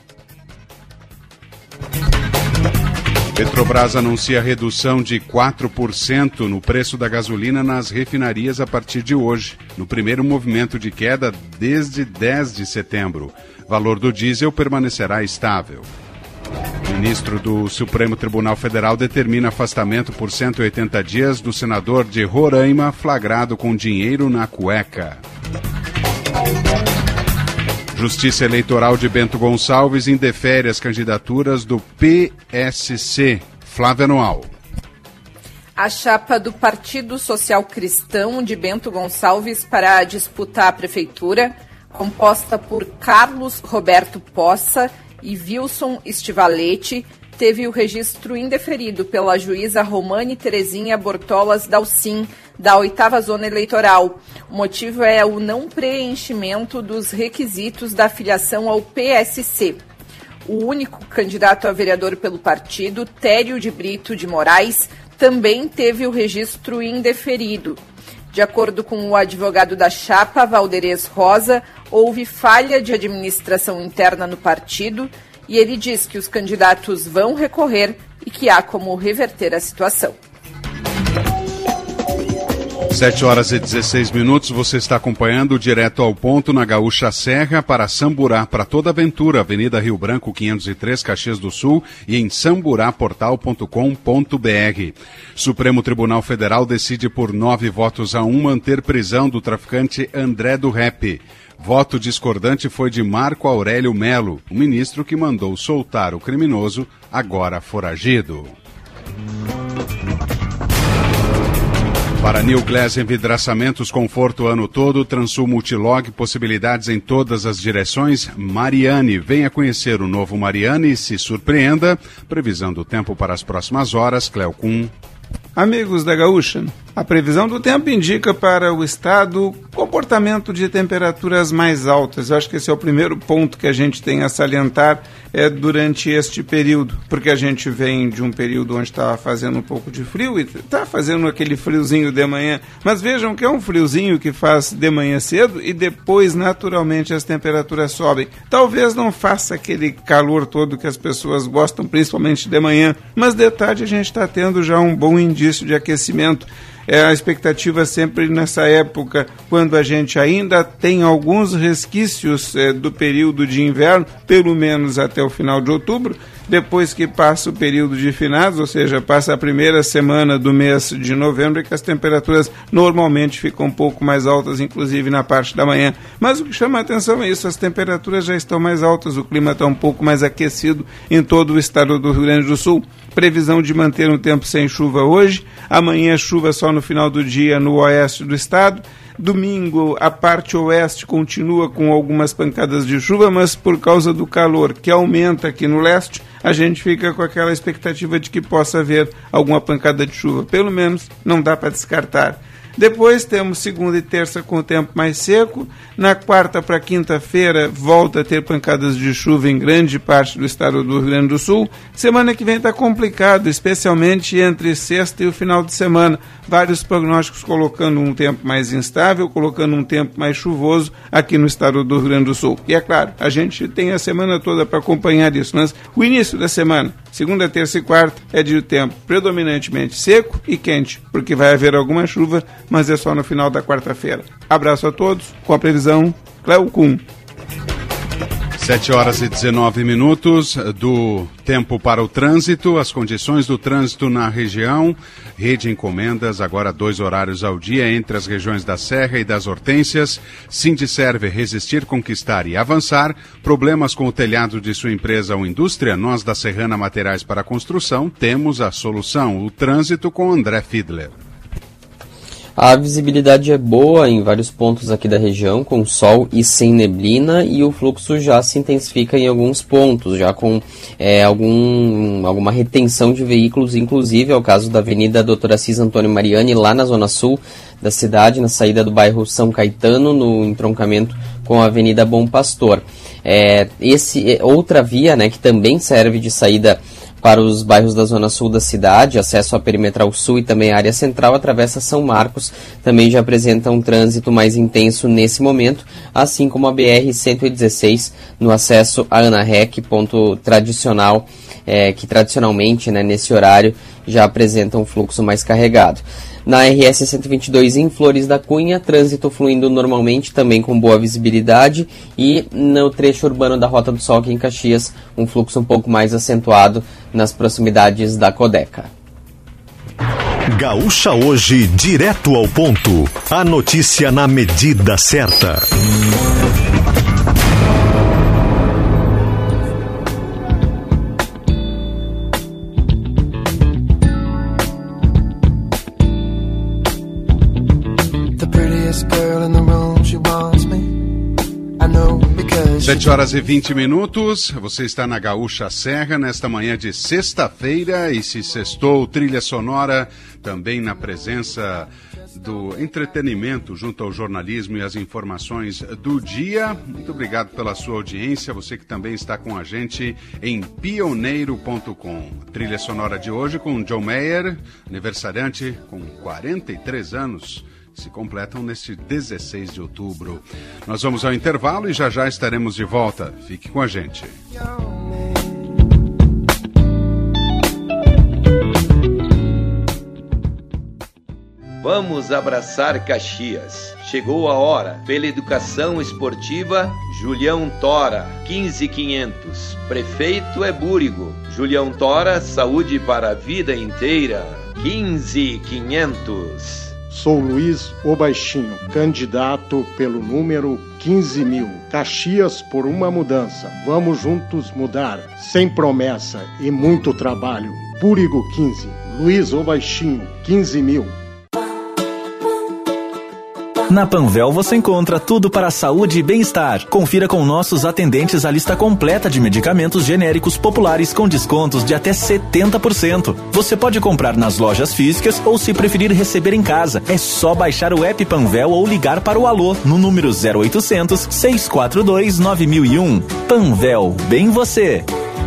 Petrobras anuncia redução de quatro por cento no preço da gasolina nas refinarias a partir de hoje, no primeiro movimento de queda desde dez de setembro. Valor do diesel permanecerá estável. O ministro do Supremo Tribunal Federal determina afastamento por cento e oitenta dias do senador de Roraima flagrado com dinheiro na cueca. Justiça Eleitoral de Bento Gonçalves indefere as candidaturas do P S C. Flávia Noal. A chapa do Partido Social Cristão de Bento Gonçalves para disputar a prefeitura, composta por Carlos Roberto Poça e Wilson Estivalete, teve o registro indeferido pela juíza Romane Terezinha Bortolas Dalcin, da oitava Zona Eleitoral. O motivo é o não preenchimento dos requisitos da filiação ao P S C. O único candidato a vereador pelo partido, Tério de Brito de Moraes, também teve o registro indeferido. De acordo com o advogado da chapa, Valderez Rosa, houve falha de administração interna no partido e ele diz que os candidatos vão recorrer e que há como reverter a situação. sete horas e dezesseis minutos, você está acompanhando direto ao ponto na Gaúcha Serra para Samburá, para toda aventura, Avenida Rio Branco quinhentos e três, Caxias do Sul e em samburaportal ponto com ponto br. Supremo Tribunal Federal decide por nove votos a um manter prisão do traficante André do Rap. Voto discordante foi de Marco Aurélio Melo, o ministro que mandou soltar o criminoso, agora foragido. Para New Glass Envidraçamentos, conforto o ano todo, Transul Multilog, possibilidades em todas as direções. Mariane, venha conhecer o novo Mariane e se surpreenda. Previsão do tempo para as próximas horas, Cleocum. Amigos da Gaúcha, a previsão do tempo indica para o estado comportamento de temperaturas mais altas. Eu acho que esse é o primeiro ponto que a gente tem a salientar é, durante este período, porque a gente vem de um período onde estava fazendo um pouco de frio e está fazendo aquele friozinho de manhã, mas vejam que é um friozinho que faz de manhã cedo e depois naturalmente as temperaturas sobem. Talvez não faça aquele calor todo que as pessoas gostam, principalmente de manhã, mas de tarde a gente está tendo já um bom indício de aquecimento. É a expectativa sempre nessa época, quando a gente ainda tem alguns resquícios é, do período de inverno, pelo menos até o final de outubro, depois que passa o período de finados, ou seja, passa a primeira semana do mês de novembro, que as temperaturas normalmente ficam um pouco mais altas, inclusive na parte da manhã. Mas o que chama a atenção é isso, as temperaturas já estão mais altas, o clima está um pouco mais aquecido em todo o estado do Rio Grande do Sul. Previsão de manter um tempo sem chuva hoje, amanhã chuva só no final do dia no oeste do estado. Domingo, a parte oeste continua com algumas pancadas de chuva, mas por causa do calor que aumenta aqui no leste, a gente fica com aquela expectativa de que possa haver alguma pancada de chuva. Pelo menos não dá para descartar. Depois temos segunda e terça com o tempo mais seco. Na quarta para quinta-feira volta a ter pancadas de chuva em grande parte do estado do Rio Grande do Sul. Semana que vem está complicado, especialmente entre sexta e o final de semana. Vários prognósticos colocando um tempo mais instável, colocando um tempo mais chuvoso aqui no estado do Rio Grande do Sul. E é claro, a gente tem a semana toda para acompanhar isso, mas o início da semana, segunda, terça e quarta, é de tempo predominantemente seco e quente, porque vai haver alguma chuva, mas é só no final da quarta-feira. Abraço a todos, com a previsão Cleocum. sete horas e dezenove minutos do tempo para o trânsito, as condições do trânsito na região. Rede Encomendas, agora dois horários ao dia entre as regiões da Serra e das Hortênsias. Sindiserve, resistir, conquistar e avançar. Problemas com o telhado de sua empresa ou indústria? Nós da Serrana Materiais para Construção temos a solução. O trânsito com André Fiedler. A visibilidade é boa em vários pontos aqui da região, com sol e sem neblina, e o fluxo já se intensifica em alguns pontos, já com é, algum, alguma retenção de veículos, inclusive é o caso da Avenida doutor Assis Antônio Mariani, lá na zona sul da cidade, na saída do bairro São Caetano, no entroncamento com a Avenida Bom Pastor. É, esse, outra via, né, que também serve de saída para os bairros da zona sul da cidade, acesso à Perimetral Sul e também à área central, atravessa São Marcos, também já apresenta um trânsito mais intenso nesse momento, assim como a B R cento e dezesseis no acesso a Ana Rec, ponto tradicional, é, que tradicionalmente, né, nesse horário já apresenta um fluxo mais carregado. Na R S cento e vinte e dois em Flores da Cunha, trânsito fluindo normalmente, também com boa visibilidade, e no trecho urbano da Rota do Sol aqui em Caxias, um fluxo um pouco mais acentuado nas proximidades da Codeca. Gaúcha Hoje, direto ao ponto. A notícia na medida certa. sete horas e vinte minutos, você está na Gaúcha Serra nesta manhã de sexta-feira e se sextou trilha sonora também na presença do entretenimento junto ao jornalismo e as informações do dia. Muito obrigado pela sua audiência, você que também está com a gente em pioneiro ponto com. Trilha sonora de hoje com John Mayer, aniversariante com quarenta e três anos. Se completam neste dezesseis de outubro. Nós vamos ao intervalo e já já estaremos de volta. Fique com a gente. Vamos abraçar Caxias. Chegou a hora. Pela educação esportiva, Julião Tora, quinze mil e quinhentos. Prefeito é Búrigo. Julião Tora, saúde para a vida inteira, quinze mil e quinhentos. Sou Luiz O Baixinho, candidato pelo número quinze mil. Caxias por uma mudança. Vamos juntos mudar, sem promessa e muito trabalho. Búrigo quinze, Luiz O Baixinho, quinze mil. Na Panvel você encontra tudo para a saúde e bem-estar. Confira com nossos atendentes a lista completa de medicamentos genéricos populares com descontos de até setenta por cento. Você pode comprar nas lojas físicas ou, se preferir, receber em casa. É só baixar o app Panvel ou ligar para o Alô no número zero oitocentos, seiscentos e quarenta e dois, nove mil e um. Panvel, bem você.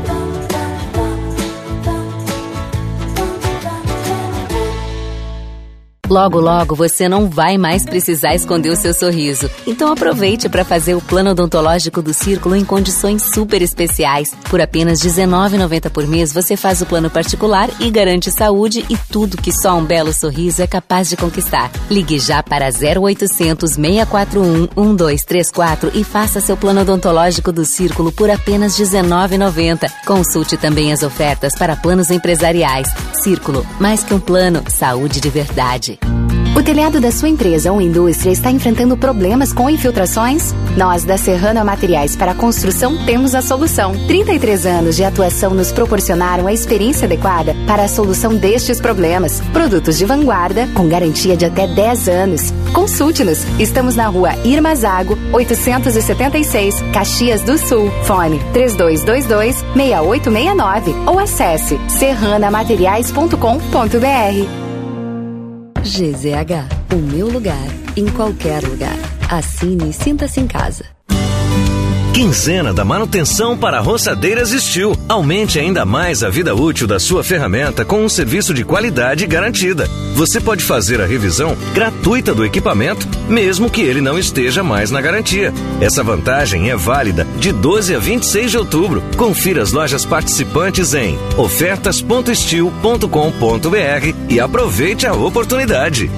Logo, logo, você não vai mais precisar esconder o seu sorriso. Então aproveite para fazer o plano odontológico do Círculo em condições super especiais. Por apenas dezenove reais e noventa centavos por mês, você faz o plano particular e garante saúde e tudo que só um belo sorriso é capaz de conquistar. Ligue já para zero oitocentos, seiscentos e quarenta e um, doze trinta e quatro e faça seu plano odontológico do Círculo por apenas dezenove reais e noventa centavos. Consulte também as ofertas para planos empresariais. Círculo, mais que um plano, saúde de verdade. O telhado da sua empresa ou indústria está enfrentando problemas com infiltrações? Nós, da Serrana Materiais para Construção, temos a solução. trinta e três anos de atuação nos proporcionaram a experiência adequada para a solução destes problemas. Produtos de vanguarda, com garantia de até dez anos. Consulte-nos. Estamos na rua Irma Zago, oitocentos e setenta e seis, Caxias do Sul. Fone três dois dois dois, seis oito seis nove ou acesse serrana materiais ponto com ponto b r. G Z H, o meu lugar, em qualquer lugar. Assine e sinta-se em casa. Quinzena da manutenção para roçadeiras Steel. Aumente ainda mais a vida útil da sua ferramenta com um serviço de qualidade garantida. Você pode fazer a revisão gratuita do equipamento, mesmo que ele não esteja mais na garantia. Essa vantagem é válida de doze a vinte e seis de outubro. Confira as lojas participantes em ofertas ponto steel ponto com ponto b r e aproveite a oportunidade.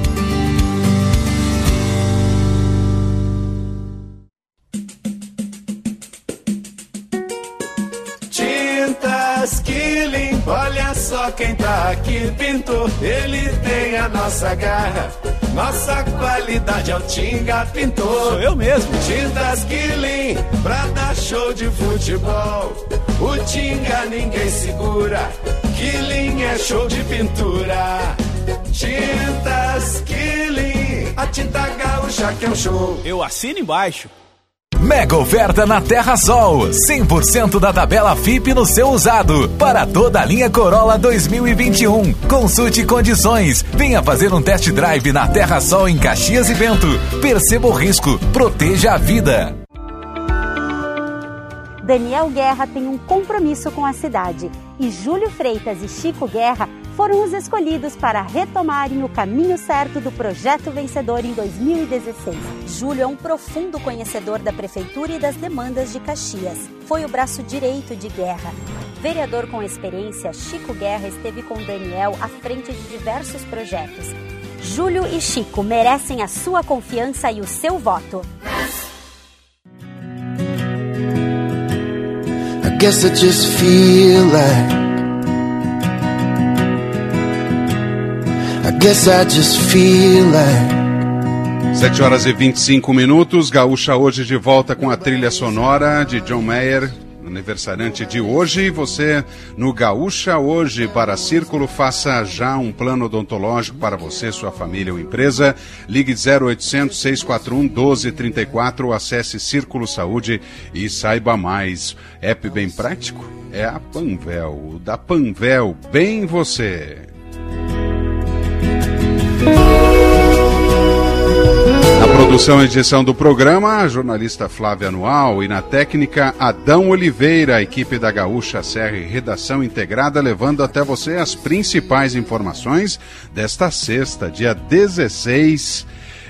Killing, olha só quem tá aqui, pintou. Ele tem a nossa garra, nossa qualidade é o Tinga Pintor. Sou eu mesmo. Tintas Killing, pra dar show de futebol. O Tinga ninguém segura, Killing é show de pintura. Tintas Killing, a tinta gaúcha que é um show. Eu assino embaixo. Mega oferta na Terra Sol, cem por cento da tabela F I P no seu usado, para toda a linha Corolla dois mil e vinte e um. Consulte condições, venha fazer um test drive na Terra Sol em Caxias e Bento. Perceba o risco, proteja a vida. Daniel Guerra tem um compromisso com a cidade e Júlio Freitas e Chico Guerra foram os escolhidos para retomarem o caminho certo do projeto vencedor em dois mil e dezesseis. Júlio é um profundo conhecedor da prefeitura e das demandas de Caxias. Foi o braço direito de Guerra. Vereador com experiência, Chico Guerra esteve com Daniel à frente de diversos projetos. Júlio e Chico merecem a sua confiança e o seu voto. I guess I just feel like I guess I just feel like sete horas e vinte e cinco minutos, Gaúcha hoje de volta com a trilha sonora de John Mayer, aniversariante de hoje. Você no Gaúcha Hoje para Círculo, faça já um plano odontológico para você, sua família ou empresa. Ligue zero oitocentos, seiscentos e quarenta e um, doze trinta e quatro ou acesse Círculo Saúde e saiba mais. App bem prático é a Panvel, da Panvel, bem você. Na produção e edição do programa, a jornalista Flávia Anual, e na técnica Adão Oliveira, a equipe da Gaúcha Serra e redação integrada, levando até você as principais informações desta sexta, dia dezesseis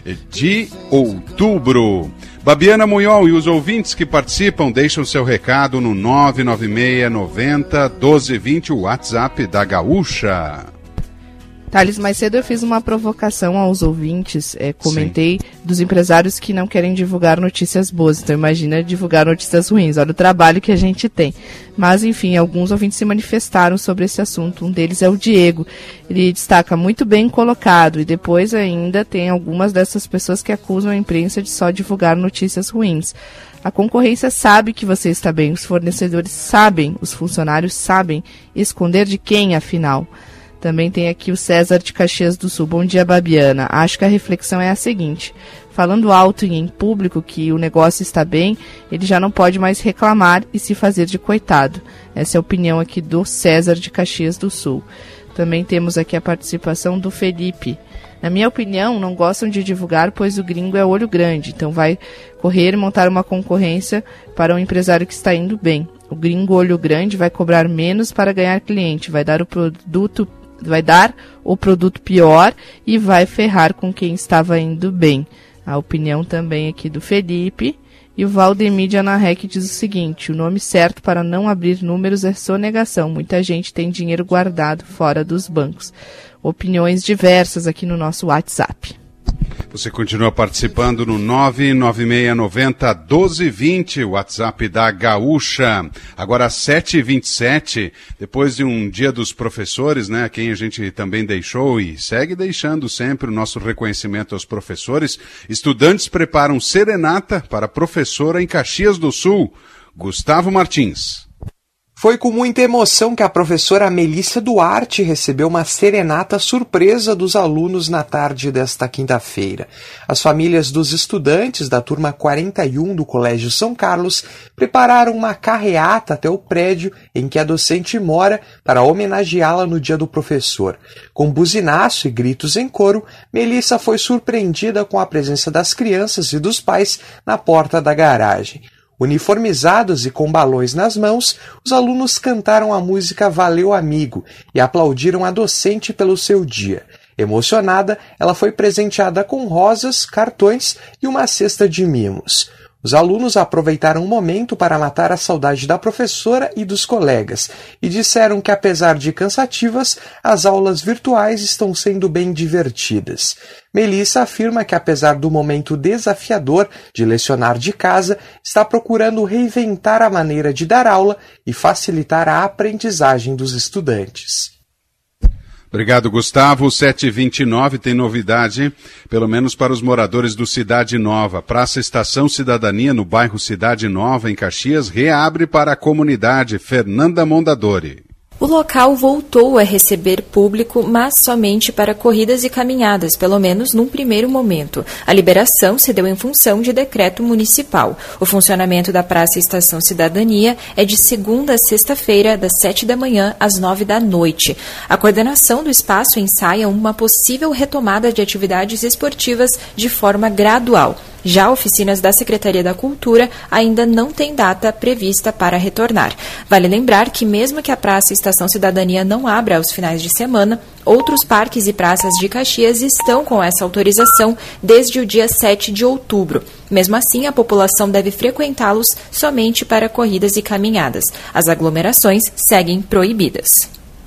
de outubro. Babiana Munhol e os ouvintes que participam deixam seu recado no nove nove seis nove zero, um dois dois zero, o WhatsApp da Gaúcha. Thales, mais cedo eu fiz uma provocação aos ouvintes, é, comentei Sim. dos empresários que não querem divulgar notícias boas, então imagina divulgar notícias ruins, olha o trabalho que a gente tem. Mas enfim, alguns ouvintes se manifestaram sobre esse assunto, um deles é o Diego, ele destaca muito bem colocado, e depois ainda tem algumas dessas pessoas que acusam a imprensa de só divulgar notícias ruins. A concorrência sabe que você está bem, os fornecedores sabem, os funcionários sabem esconder de quem, afinal. Também tem aqui o César de Caxias do Sul. Bom dia, Babiana. Acho que a reflexão é a seguinte. Falando alto e em público que o negócio está bem, ele já não pode mais reclamar e se fazer de coitado. Essa é a opinião aqui do César de Caxias do Sul. Também temos aqui a participação do Felipe. Na minha opinião, não gostam de divulgar, pois o gringo é olho grande. Então vai correr e montar uma concorrência para um empresário que está indo bem. O gringo olho grande vai cobrar menos para ganhar cliente, vai dar o produto vai dar o produto pior e vai ferrar com quem estava indo bem. A opinião também aqui do Felipe. E o Valdemir de Anarrec diz o seguinte: o nome certo para não abrir números é sonegação. Muita gente tem dinheiro guardado fora dos bancos. Opiniões diversas aqui no nosso WhatsApp. Você continua participando no nove nove seis nove zero, um dois dois zero, o WhatsApp da Gaúcha. Agora às sete e vinte e sete, depois de um dia dos professores, né, a quem a gente também deixou e segue deixando sempre o nosso reconhecimento aos professores, estudantes preparam serenata para professora em Caxias do Sul. Gustavo Martins. Foi com muita emoção que a professora Melissa Duarte recebeu uma serenata surpresa dos alunos na tarde desta quinta-feira. As famílias dos estudantes da turma quarenta e um do Colégio São Carlos prepararam uma carreata até o prédio em que a docente mora para homenageá-la no dia do professor. Com buzinaço e gritos em coro, Melissa foi surpreendida com a presença das crianças e dos pais na porta da garagem. Uniformizados e com balões nas mãos, os alunos cantaram a música Valeu Amigo e aplaudiram a docente pelo seu dia. Emocionada, ela foi presenteada com rosas, cartões e uma cesta de mimos. Os alunos aproveitaram o momento para matar a saudade da professora e dos colegas e disseram que, apesar de cansativas, as aulas virtuais estão sendo bem divertidas. Melissa afirma que, apesar do momento desafiador de lecionar de casa, está procurando reinventar a maneira de dar aula e facilitar a aprendizagem dos estudantes. Obrigado, Gustavo. sete e vinte e nove tem novidade, pelo menos para os moradores do Cidade Nova. Praça Estação Cidadania, no bairro Cidade Nova, em Caxias, reabre para a comunidade. Fernanda Mondadori. O local voltou a receber público, mas somente para corridas e caminhadas, pelo menos num primeiro momento. A liberação se deu em função de decreto municipal. O funcionamento da Praça Estação Cidadania é de segunda a sexta-feira, das sete da manhã às nove da noite. A coordenação do espaço ensaia uma possível retomada de atividades esportivas de forma gradual. Já oficinas da Secretaria da Cultura ainda não têm data prevista para retornar. Vale lembrar que mesmo que a Praça Estação Cidadania não abra aos finais de semana, outros parques e praças de Caxias estão com essa autorização desde o dia sete de outubro. Mesmo assim, a população deve frequentá-los somente para corridas e caminhadas. As aglomerações seguem proibidas.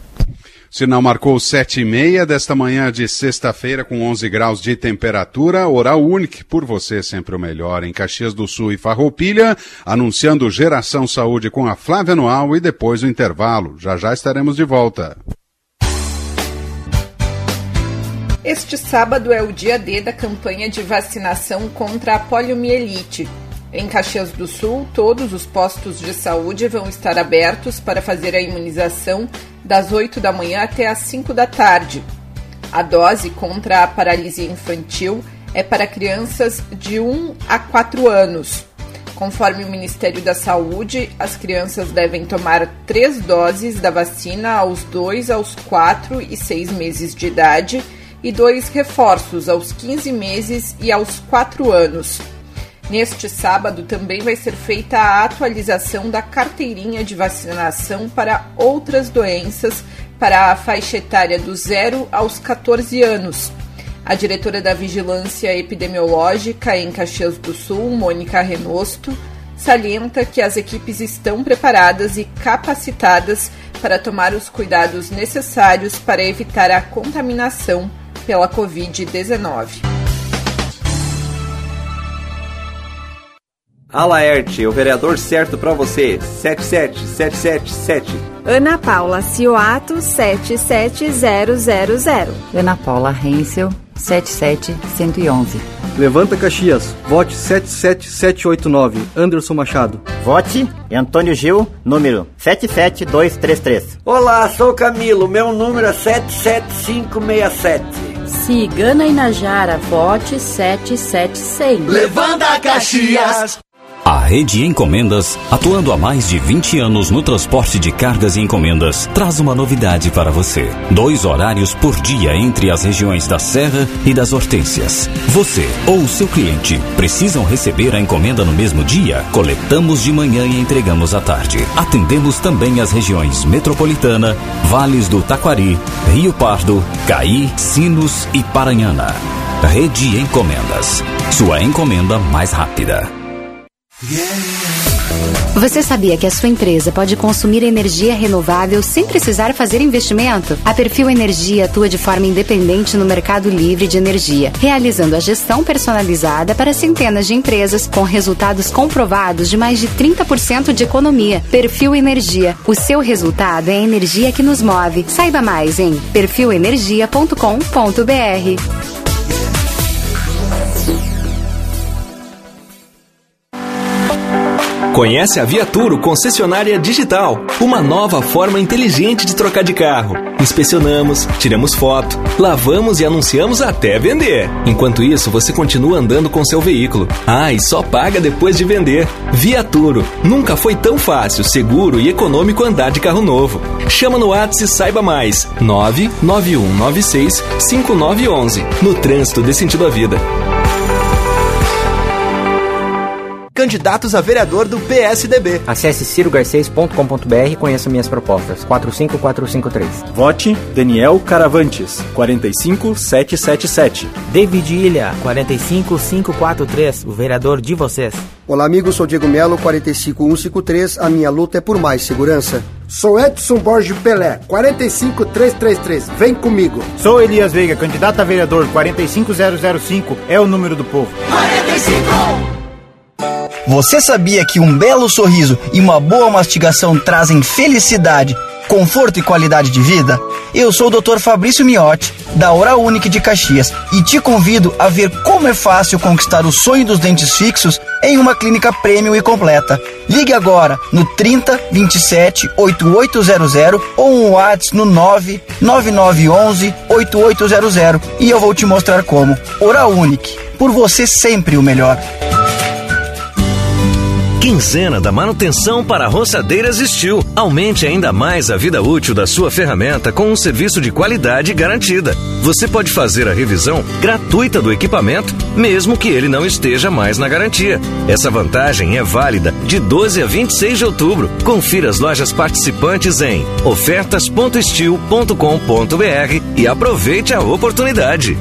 Sinal marcou sete e meia desta manhã de sexta-feira com onze graus de temperatura. Oral Unique, por você sempre o melhor em Caxias do Sul e Farroupilha, anunciando Geração Saúde com a Flávia Anual e depois o intervalo. Já já estaremos de volta. Este sábado é o dia D da campanha de vacinação contra a poliomielite. Em Caxias do Sul, todos os postos de saúde vão estar abertos para fazer a imunização das oito da manhã até as cinco da tarde. A dose contra a paralisia infantil é para crianças de um a quatro anos. Conforme o Ministério da Saúde, as crianças devem tomar três doses da vacina aos dois, aos quatro e seis meses de idade e dois reforços aos quinze meses e aos quatro anos. Neste sábado também vai ser feita a atualização da carteirinha de vacinação para outras doenças para a faixa etária do zero aos catorze anos. A diretora da Vigilância Epidemiológica em Caxias do Sul, Mônica Renosto, salienta que as equipes estão preparadas e capacitadas para tomar os cuidados necessários para evitar a contaminação pela covid dezenove. Alaerte, o vereador certo para você, sete sete sete sete sete. Ana Paula Cioato, sete sete zero zero zero. Ana Paula Hensel, sete sete um um um. Levanta Caxias, vote sete sete sete oito nove, Anderson Machado. Vote Antônio Gil, número sete sete dois três três. Olá, sou Camilo, meu número é sete sete cinco seis sete. Cigana Inajara, vote sete sete cem. Levanta Caxias! A Rede Encomendas, atuando há mais de vinte anos no transporte de cargas e encomendas, traz uma novidade para você. Dois horários por dia entre as regiões da Serra e das Hortênsias. Você ou o seu cliente precisam receber a encomenda no mesmo dia? Coletamos de manhã e entregamos à tarde. Atendemos também as regiões Metropolitana, Vales do Taquari, Rio Pardo, Caí, Sinos e Paranhana. Rede Encomendas. Sua encomenda mais rápida. Você sabia que a sua empresa pode consumir energia renovável sem precisar fazer investimento? A Perfil Energia atua de forma independente no mercado livre de energia, realizando a gestão personalizada para centenas de empresas, com resultados comprovados de mais de trinta por cento de economia. Perfil Energia. O seu resultado é a energia que nos move. Saiba mais em perfil energia ponto com ponto b r. Conhece a Viaturo Concessionária Digital, uma nova forma inteligente de trocar de carro. Inspecionamos, tiramos foto, lavamos e anunciamos até vender. Enquanto isso, você continua andando com seu veículo. Ah, e só paga depois de vender. Viaturo. Nunca foi tão fácil, seguro e econômico andar de carro novo. Chama no WhatsApp e saiba mais. nove nove um nove seis cinco nove um um. No trânsito dê sentido à vida. Candidatos a vereador do P S D B. Acesse ciro garcês ponto com ponto b r e conheça minhas propostas. quatro cinco quatro cinco três. Vote Daniel Caravantes, quatro cinco sete sete sete. David Ilha, quatro cinco cinco quatro três, o vereador de vocês. Olá, amigos, sou Diego Melo, quatro cinco um cinco três. A minha luta é por mais segurança. Sou Edson Borges Pelé, quatro cinco três três três. Vem comigo. Sou Elias Veiga, candidato a vereador, quatro cinco zero zero cinco. É o número do povo. quarenta e cinco! Você sabia que um belo sorriso e uma boa mastigação trazem felicidade, conforto e qualidade de vida? Eu sou o doutor Fabrício Miotti, da Oral Unique de Caxias, e te convido a ver como é fácil conquistar o sonho dos dentes fixos em uma clínica premium e completa. Ligue agora no trinta, vinte e sete, oitenta e oito zero zero ou um WhatsApp no nove nove nove um um, oito oito zero zero e eu vou te mostrar como. Oral Unique, por você sempre o melhor. Quinzena da manutenção para roçadeiras Steel. Aumente ainda mais a vida útil da sua ferramenta com um serviço de qualidade garantida. Você pode fazer a revisão gratuita do equipamento, mesmo que ele não esteja mais na garantia. Essa vantagem é válida de doze a vinte e seis de outubro. Confira as lojas participantes em ofertas ponto steel ponto com ponto b r e aproveite a oportunidade.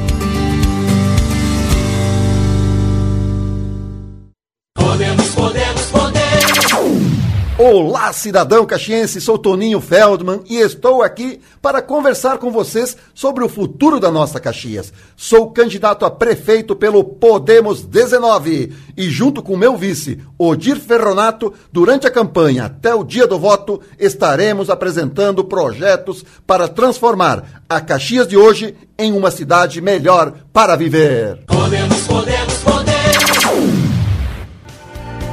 Podemos, podemos, podemos. Olá, cidadão caxiense, sou Toninho Feldman e estou aqui para conversar com vocês sobre o futuro da nossa Caxias. Sou candidato a prefeito pelo Podemos dezenove e junto com meu vice, Odir Ferronato, durante a campanha até o dia do voto, estaremos apresentando projetos para transformar a Caxias de hoje em uma cidade melhor para viver. Podemos, podemos, podemos.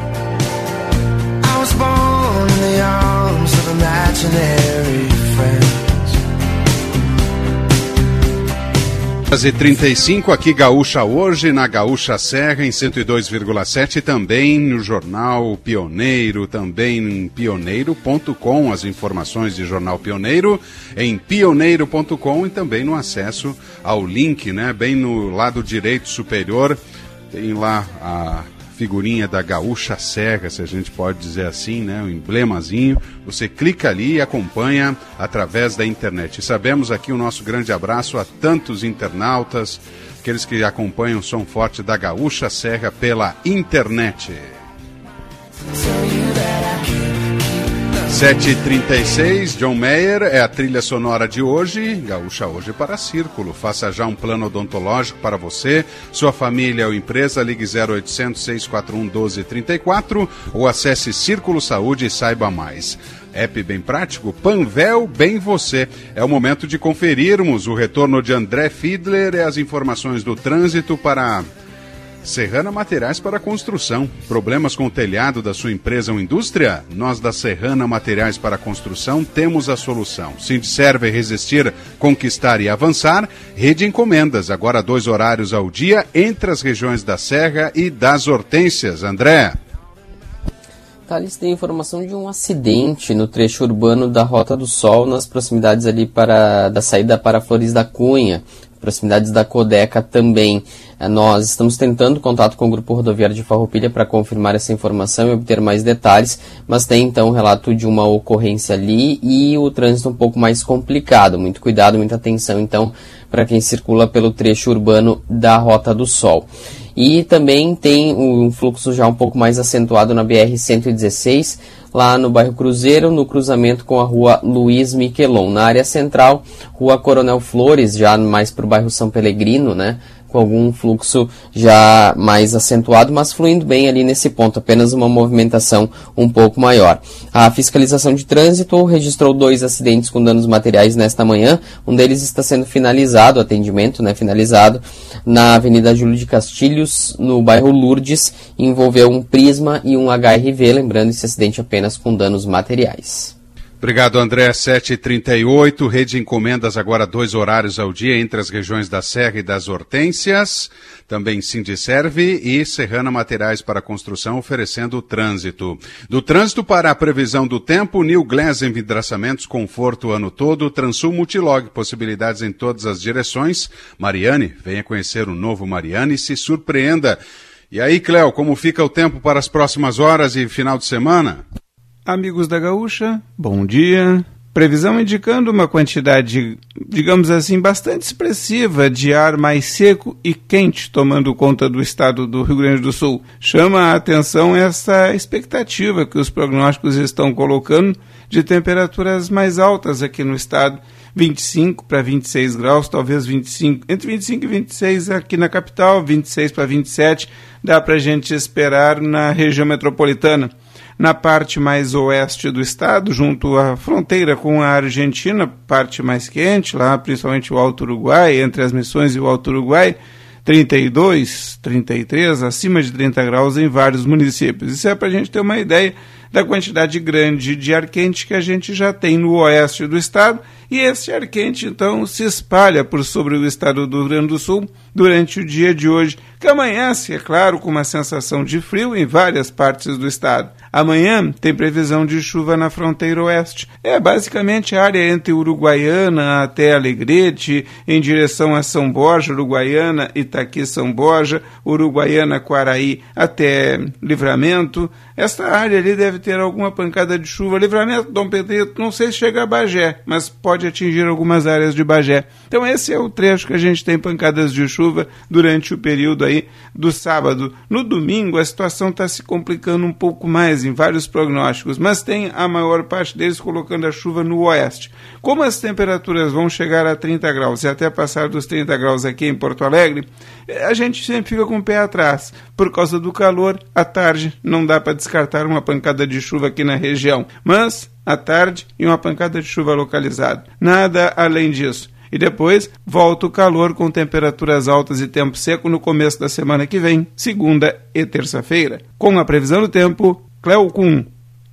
imaginary friends. dez e trinta e cinco, aqui Gaúcha Hoje, na Gaúcha Serra, em cento e dois vírgula sete, também no Jornal Pioneiro, também em pioneiro ponto com, as informações de Jornal Pioneiro, em pioneiro ponto com e também no acesso ao link, né, bem no lado direito superior, tem lá a figurinha da Gaúcha Serra, se a gente pode dizer assim, né, o emblemazinho, você clica ali e acompanha através da internet. E sabemos aqui o nosso grande abraço a tantos internautas, aqueles que acompanham o som forte da Gaúcha Serra pela internet. sete e trinta e seis, John Mayer é a trilha sonora de hoje, Gaúcha Hoje para Círculo. Faça já um plano odontológico para você, sua família ou empresa, ligue zero oitocentos, seis quatro um, um dois três quatro ou acesse Círculo Saúde e saiba mais. App bem prático, Panvel Bem Você. É o momento de conferirmos o retorno de André Fiedler e as informações do trânsito para Serrana Materiais para Construção. Problemas com o telhado da sua empresa ou indústria? Nós da Serrana Materiais para Construção temos a solução. Sindserve Resistir, Conquistar e Avançar. Rede Encomendas, agora dois horários ao dia entre as regiões da Serra e das Hortênsias. André. Thales, tem informação de um acidente no trecho urbano da Rota do Sol, nas proximidades ali para, da saída para Flores da Cunha, proximidades da Codeca também. Nós estamos tentando contato com o Grupo Rodoviário de Farroupilha para confirmar essa informação e obter mais detalhes, mas tem então um relato de uma ocorrência ali e o trânsito um pouco mais complicado. Muito cuidado, muita atenção então para quem circula pelo trecho urbano da Rota do Sol. E também tem um fluxo já um pouco mais acentuado na B R cento e dezesseis, lá no bairro Cruzeiro, no cruzamento com a rua Luiz Miquelon. Na área central, rua Coronel Flores, já mais para o bairro São Pelegrino, né? Com algum fluxo já mais acentuado, mas fluindo bem ali nesse ponto, apenas uma movimentação um pouco maior. A fiscalização de trânsito registrou dois acidentes com danos materiais nesta manhã, um deles está sendo finalizado, o atendimento, né, finalizado, na Avenida Júlio de Castilhos, no bairro Lourdes, envolveu um Prisma e um H R V, lembrando esse acidente apenas com danos materiais. Obrigado, André. sete e trinta e oito, Rede Encomendas, agora dois horários ao dia entre as regiões da Serra e das Hortênsias. Também Sindserve e Serrana Materiais para Construção, oferecendo o trânsito. Do trânsito para a previsão do tempo, New Glass Envidraçamentos, conforto o ano todo, Transul Multilog, possibilidades em todas as direções. Mariane, venha conhecer o novo Mariane e se surpreenda. E aí, Cléo, como fica o tempo para as próximas horas e final de semana? Amigos da Gaúcha, bom dia. Previsão indicando uma quantidade, digamos assim, bastante expressiva de ar mais seco e quente tomando conta do estado do Rio Grande do Sul. Chama a atenção essa expectativa que os prognósticos estão colocando de temperaturas mais altas aqui no estado. vinte e cinco para vinte e seis graus, talvez vinte e cinco, entre vinte e cinco e vinte e seis aqui na capital, vinte e seis para vinte e sete, dá para a gente esperar na região metropolitana. Na parte mais oeste do estado, junto à fronteira com a Argentina, parte mais quente, lá principalmente o Alto Uruguai, entre as Missões e o Alto Uruguai, trinta e dois, trinta e três, acima de trinta graus em vários municípios. Isso é para a gente ter uma ideia da quantidade grande de ar quente que a gente já tem no oeste do estado, e esse ar quente, então, se espalha por sobre o estado do Rio Grande do Sul durante o dia de hoje, que amanhece, é claro, com uma sensação de frio em várias partes do estado. Amanhã tem previsão de chuva na fronteira oeste. É basicamente a área entre Uruguaiana até Alegrete, em direção a São Borja, Uruguaiana, Itaqui, São Borja, Uruguaiana, Quaraí até Livramento. Esta área ali deve ter alguma pancada de chuva. Livramento, Dom Pedrito, não sei se chega a Bagé, mas pode atingir algumas áreas de Bagé. Então esse é o trecho que a gente tem pancadas de chuva durante o período aí do sábado. No domingo a situação está se complicando um pouco mais em vários prognósticos, mas tem a maior parte deles colocando a chuva no oeste. Como as temperaturas vão chegar a trinta graus e até passar dos trinta graus aqui em Porto Alegre, a gente sempre fica com o pé atrás. Por causa do calor, à tarde não dá para descartar uma pancada de chuva aqui na região, mas à tarde e uma pancada de chuva localizada. Nada além disso. E depois volta o calor com temperaturas altas e tempo seco no começo da semana que vem, segunda e terça-feira. Com a previsão do tempo, Cleo Kuhn.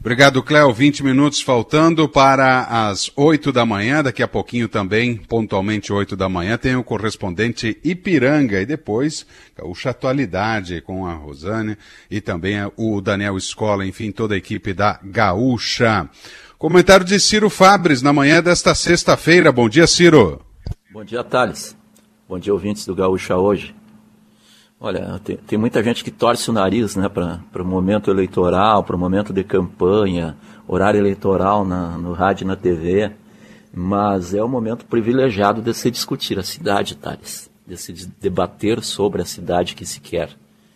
Obrigado, Cléo. vinte minutos faltando para as oito da manhã. Daqui a pouquinho também, pontualmente oito da manhã, tem o correspondente Ipiranga. E depois, Gaúcha Atualidade com a Rosane e também o Daniel Escola, enfim, toda a equipe da Gaúcha. Comentário de Ciro Fabres na manhã desta sexta-feira. Bom dia, Ciro. Bom dia, Thales. Bom dia, ouvintes do Gaúcha Hoje. Olha, tem, tem muita gente que torce o nariz, né, para o momento eleitoral, para o momento de campanha, horário eleitoral na, no rádio e na T V, mas é um momento privilegiado de se discutir a cidade, Thales, de se debater sobre a cidade que se quer.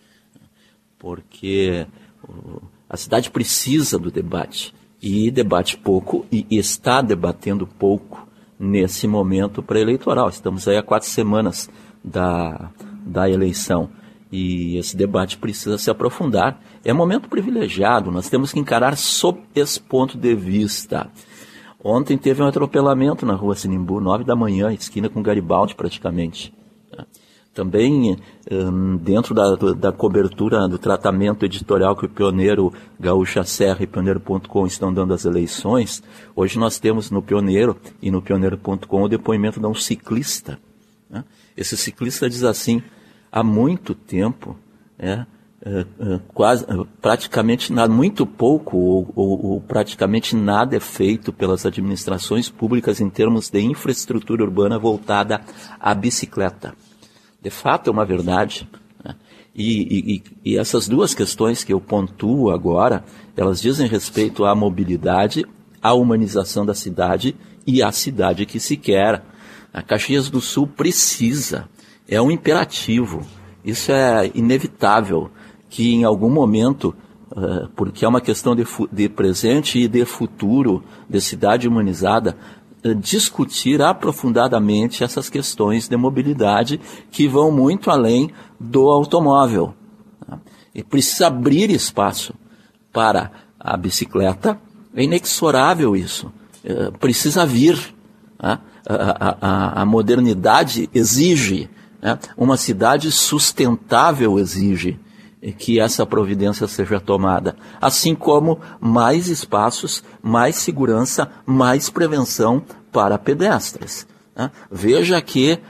Porque a cidade precisa do debate, e debate pouco, e está debatendo pouco nesse momento pré-eleitoral. Estamos aí há quatro semanas da, da eleição. E esse debate precisa se aprofundar. É um momento privilegiado, nós temos que encarar sob esse ponto de vista. Ontem teve um atropelamento na rua Sinimbu, nove da manhã, esquina com Garibaldi praticamente. Também, dentro da, da cobertura do tratamento editorial que o Pioneiro, Gaúcha Serra e Pioneiro ponto com estão dando às eleições, hoje nós temos no Pioneiro e no Pioneiro ponto com o depoimento de um ciclista. Esse ciclista diz assim: há muito tempo, é, é, é, quase, praticamente nada, muito pouco ou, ou, ou praticamente nada é feito pelas administrações públicas em termos de infraestrutura urbana voltada à bicicleta. De fato é uma verdade, né? e, e, e essas duas questões que eu pontuo agora, elas dizem respeito à mobilidade, à humanização da cidade e à cidade que se quer. A Caxias do Sul precisa, é um imperativo, isso é inevitável, que em algum momento, uh, porque é uma questão de, de presente e de futuro, de cidade humanizada, uh, discutir aprofundadamente essas questões de mobilidade que vão muito além do automóvel. Tá? E precisa abrir espaço para a bicicleta, é inexorável isso, uh, precisa vir. Tá? A, a, a modernidade exige, né? Uma cidade sustentável exige que essa providência seja tomada, assim como mais espaços, mais segurança, mais prevenção para pedestres. Né? Veja que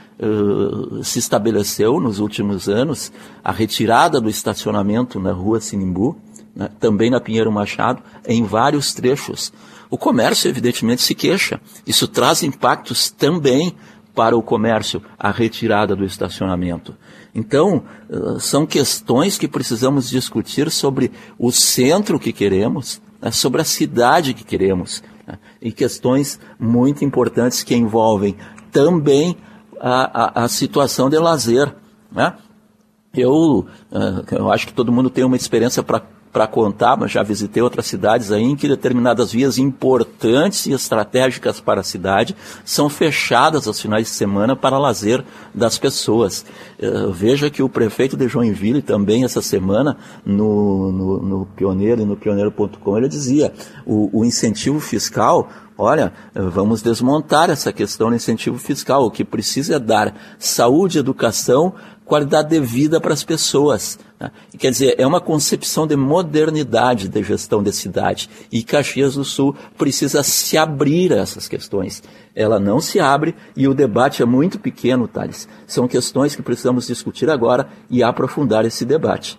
uh, se estabeleceu nos últimos anos a retirada do estacionamento na rua Sinimbu, né? Também na Pinheiro Machado, em vários trechos. O comércio, evidentemente, se queixa. Isso traz impactos também para o comércio, a retirada do estacionamento. Então, são questões que precisamos discutir sobre o centro que queremos, né, sobre a cidade que queremos, né, e questões muito importantes que envolvem também a, a, a situação de lazer. Né? Eu, eu acho que todo mundo tem uma experiência para para contar, mas já visitei outras cidades aí em que determinadas vias importantes e estratégicas para a cidade são fechadas aos finais de semana para lazer das pessoas. Uh, veja que o prefeito de Joinville também essa semana, no, no, no Pioneiro e no Pioneiro ponto com, ele dizia, o, o incentivo fiscal, olha, vamos desmontar essa questão do incentivo fiscal, o que precisa é dar saúde, educação, qualidade de vida para as pessoas. Né? Quer dizer, é uma concepção de modernidade de gestão de cidade. E Caxias do Sul precisa se abrir a essas questões. Ela não se abre e o debate é muito pequeno, Thales. São questões que precisamos discutir agora e aprofundar esse debate.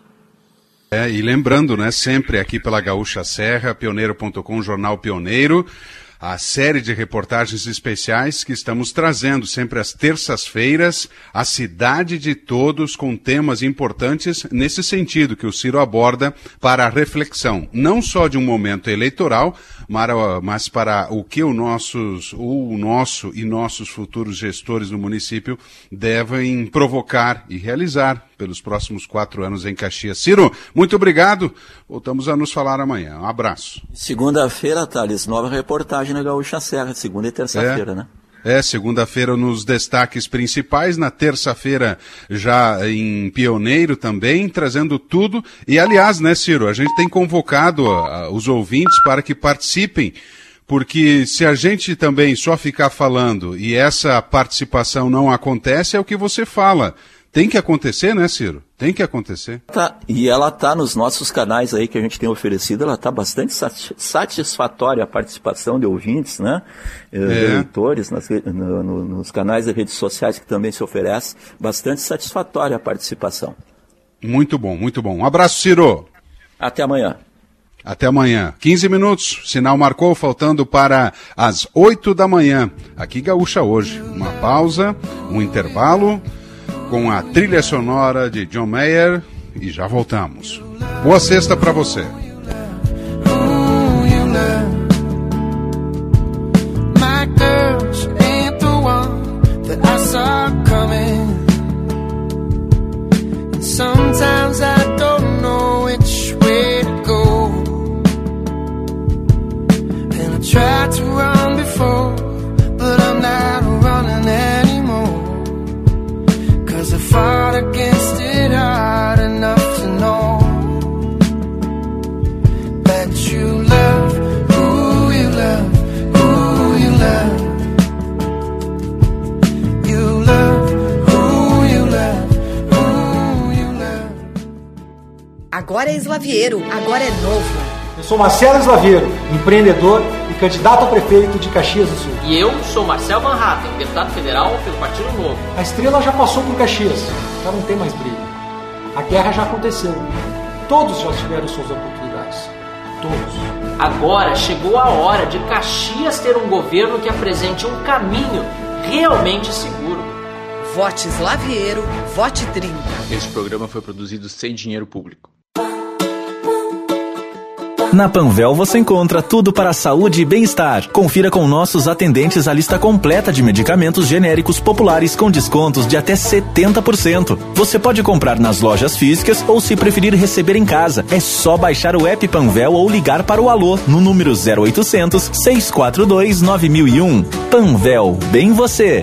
É, e lembrando, né, sempre aqui pela Gaúcha Serra, Pioneiro ponto com, Jornal Pioneiro, a série de reportagens especiais que estamos trazendo sempre às terças-feiras, a cidade de todos, com temas importantes nesse sentido que o Ciro aborda para a reflexão, não só de um momento eleitoral, mas para o que o, nossos, o nosso e nossos futuros gestores no município devem provocar e realizar pelos próximos quatro anos em Caxias. Ciro, muito obrigado. Voltamos a nos falar amanhã. Um abraço. Segunda-feira, Thales, nova reportagem na Gaúcha Serra, segunda e terça-feira, é. né? É, segunda-feira nos destaques principais, na terça-feira já em Pioneiro também, trazendo tudo. E aliás, né, Ciro, a gente tem convocado uh, os ouvintes para que participem, porque se a gente também só ficar falando e essa participação não acontece, é o que você fala. tem que acontecer, né, Ciro? Tem que acontecer. Tá, e ela está nos nossos canais aí que a gente tem oferecido, ela está bastante satisfatória a participação de ouvintes, né? É. Leitores, nas, no, no, nos canais das redes sociais que também se oferece, bastante satisfatória a participação. Muito bom, muito bom. Um abraço, Ciro. Até amanhã. Até amanhã. quinze minutos, sinal marcou, faltando para as oito da manhã. Aqui Gaúcha Hoje. Uma pausa, um intervalo, com a trilha sonora de John Mayer e já voltamos. Boa sexta para você. Sometimes I don't know which way to go, and I tried to run before, but I'm not running anymore, 'cause I fought against it hard enough to know that you love who you love, who you love, you love who you love. Agora é Slaviero, agora é novo. Eu sou Marcelo Slaviero, empreendedor e candidato a prefeito de Caxias do Sul. E eu sou Marcel Van Hatten, deputado federal pelo Partido Novo. A estrela já passou por Caxias, já não tem mais brilho. A guerra já aconteceu. Todos já tiveram suas oportunidades. Todos. Agora chegou a hora de Caxias ter um governo que apresente um caminho realmente seguro. Vote Slaviero, vote trinta. Esse programa foi produzido sem dinheiro público. Na Panvel você encontra tudo para a saúde e bem-estar. Confira com nossos atendentes a lista completa de medicamentos genéricos populares com descontos de até setenta por cento. Você pode comprar nas lojas físicas ou, se preferir, receber em casa. É só baixar o app Panvel ou ligar para o Alô no número zero oitocentos, seiscentos e quarenta e dois, nove mil e um. Panvel, bem você.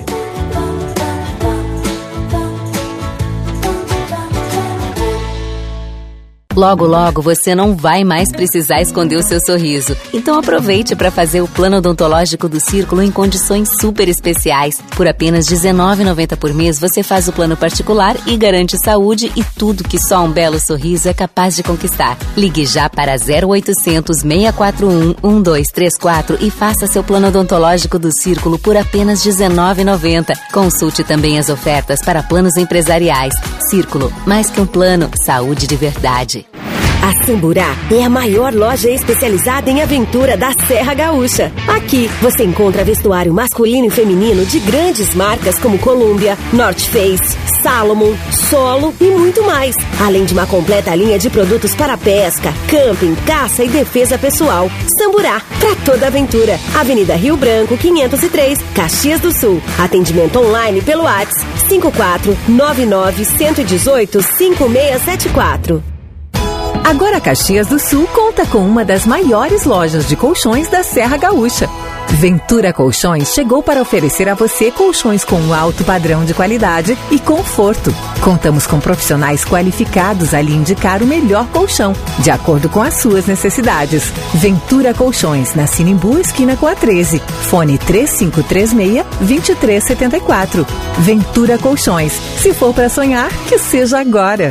Logo, logo, você não vai mais precisar esconder o seu sorriso. Então aproveite para fazer o plano odontológico do Círculo em condições super especiais. Por apenas dezenove reais e noventa centavos por mês, você faz o plano particular e garante saúde e tudo que só um belo sorriso é capaz de conquistar. Ligue já para zero oitocentos, seiscentos e quarenta e um, doze trinta e quatro e faça seu plano odontológico do Círculo por apenas dezenove reais e noventa centavos. Consulte também as ofertas para planos empresariais. Círculo, mais que um plano, saúde de verdade. A Samburá é a maior loja especializada em aventura da Serra Gaúcha. Aqui você encontra vestuário masculino e feminino de grandes marcas como Columbia, North Face, Salomon, Solo e muito mais. Além de uma completa linha de produtos para pesca, camping, caça e defesa pessoal. Samburá, para toda aventura. Avenida Rio Branco, quinhentos e três, Caxias do Sul. Atendimento online pelo WhatsApp cinco quatro nove nove, um um oito, cinco seis sete quatro. Agora Caxias do Sul conta com uma das maiores lojas de colchões da Serra Gaúcha. Ventura Colchões chegou para oferecer a você colchões com alto padrão de qualidade e conforto. Contamos com profissionais qualificados a lhe indicar o melhor colchão, de acordo com as suas necessidades. Ventura Colchões, na Sinimbu, esquina com a treze. Fone três cinco três seis, dois três sete quatro. Ventura Colchões. Se for para sonhar, que seja agora.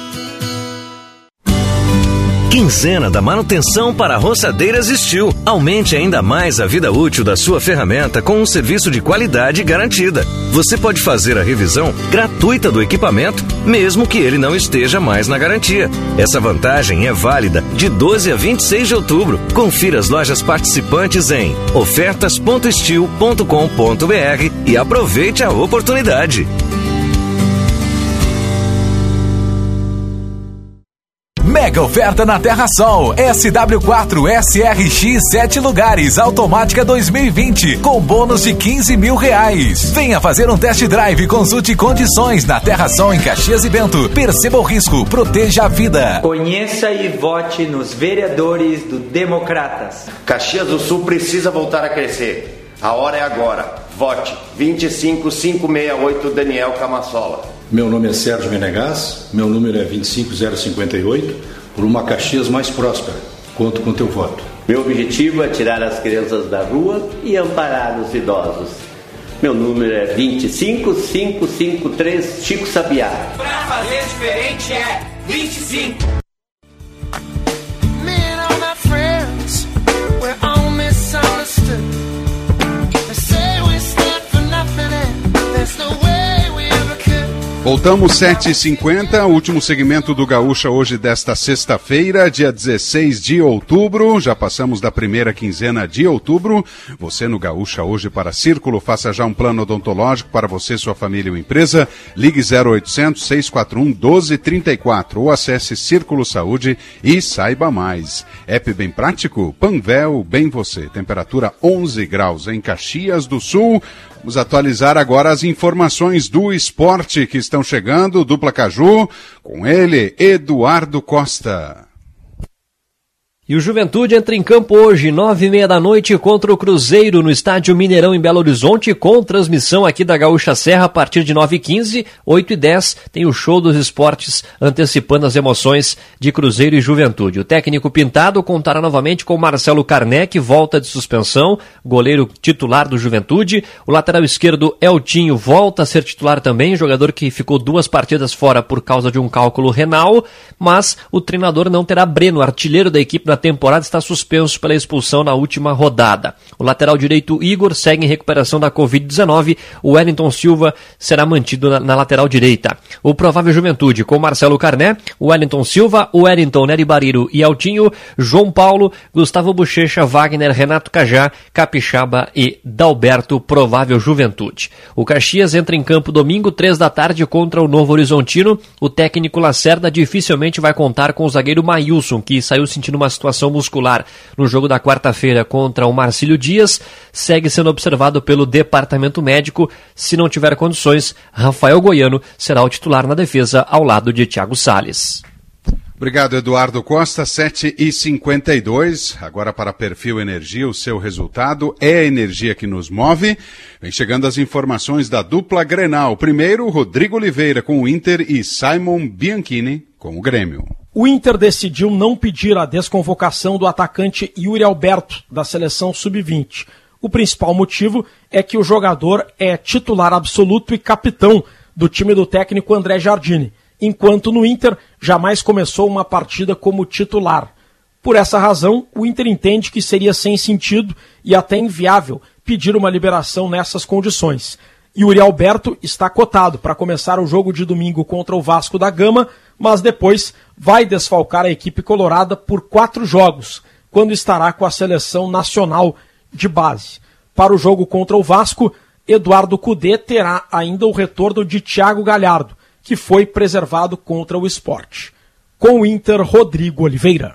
Quinzena da manutenção para roçadeiras Steel. Aumente ainda mais a vida útil da sua ferramenta com um serviço de qualidade garantida. Você pode fazer a revisão gratuita do equipamento, mesmo que ele não esteja mais na garantia. Essa vantagem é válida de doze a vinte e seis de outubro. Confira as lojas participantes em ofertas ponto steel ponto com ponto br e aproveite a oportunidade. Mega oferta na Terra Sol, S W quatro S R X sete lugares, automática dois mil e vinte, com bônus de quinze mil reais. Venha fazer um test drive e consulte condições na Terra Sol em Caxias e Bento. Perceba o risco, proteja a vida. Conheça e vote nos vereadores do Democratas. Caxias do Sul precisa voltar a crescer. A hora é agora. Vote vinte e cinco, quinhentos e sessenta e oito Daniel Camassola. Meu nome é Sérgio Menegas, meu número é vinte e cinco zero cinquenta e oito, por uma Caxias mais próspera. Conto com teu voto. Meu objetivo é tirar as crianças da rua e amparar os idosos. Meu número é vinte e cinco, quinhentos e cinquenta e três, Chico Sabiá. Pra fazer diferente é vinte e cinco. Me and all my friends, we're all misunderstood. They say we stand for nothing and there's no way we ever could. Voltamos sete e cinquenta, último segmento do Gaúcha hoje desta sexta-feira, dia dezesseis de outubro. Já passamos da primeira quinzena de outubro. Você no Gaúcha hoje para Círculo, faça já um plano odontológico para você, sua família ou empresa. Ligue zero oitocentos, seis quatro um, um dois três quatro ou acesse Círculo Saúde e saiba mais. App bem prático? Panvel, bem você. Temperatura onze graus em Caxias do Sul. Vamos atualizar agora as informações do esporte que estão chegando, Dupla Caju, com ele, Eduardo Costa. E o Juventude entra em campo hoje, nove e meia da noite, contra o Cruzeiro, no Estádio Mineirão, em Belo Horizonte, com transmissão aqui da Gaúcha Serra, a partir de nove e quinze, oito e dez, tem o Show dos Esportes, antecipando as emoções de Cruzeiro e Juventude. O técnico Pintado contará novamente com Marcelo Carné, que volta de suspensão, goleiro titular do Juventude. O lateral esquerdo, Eltinho, volta a ser titular também, jogador que ficou duas partidas fora por causa de um cálculo renal, mas o treinador não terá Breno, artilheiro da equipe na temporada, está suspenso pela expulsão na última rodada. O lateral direito Igor segue em recuperação da covid dezenove, o Wellington Silva será mantido na, na lateral direita. O provável Juventude com Marcelo Carné, o Wellington Silva, o Wellington, Nery Bariro e Altinho, João Paulo, Gustavo Bochecha, Wagner, Renato Cajá, Capixaba e Dalberto, provável Juventude. O Caxias entra em campo domingo, três da tarde, contra o Novo Horizontino. O técnico Lacerda dificilmente vai contar com o zagueiro Maílson, que saiu sentindo uma situação muscular no jogo da quarta-feira contra o Marcílio Dias, segue sendo observado pelo departamento médico. Se não tiver condições, Rafael Goiano será o titular na defesa ao lado de Thiago Salles. Obrigado, Eduardo Costa, sete e cinquenta e dois, agora para Perfil Energia, o seu resultado é a energia que nos move. Vem chegando as informações da dupla Grenal. Primeiro, Rodrigo Oliveira com o Inter e Simon Bianchini com o Grêmio. O Inter decidiu não pedir a desconvocação do atacante Yuri Alberto, da seleção sub vinte. O principal motivo é que o jogador é titular absoluto e capitão do time do técnico André Jardine, enquanto no Inter jamais começou uma partida como titular. Por essa razão, o Inter entende que seria sem sentido e até inviável pedir uma liberação nessas condições. Yuri Alberto está cotado para começar o jogo de domingo contra o Vasco da Gama, mas depois vai desfalcar a equipe colorada por quatro jogos, quando estará com a seleção nacional de base. Para o jogo contra o Vasco, Eduardo Cudê terá ainda o retorno de Thiago Galhardo, que foi preservado contra o Sport. Com o Inter, Rodrigo Oliveira.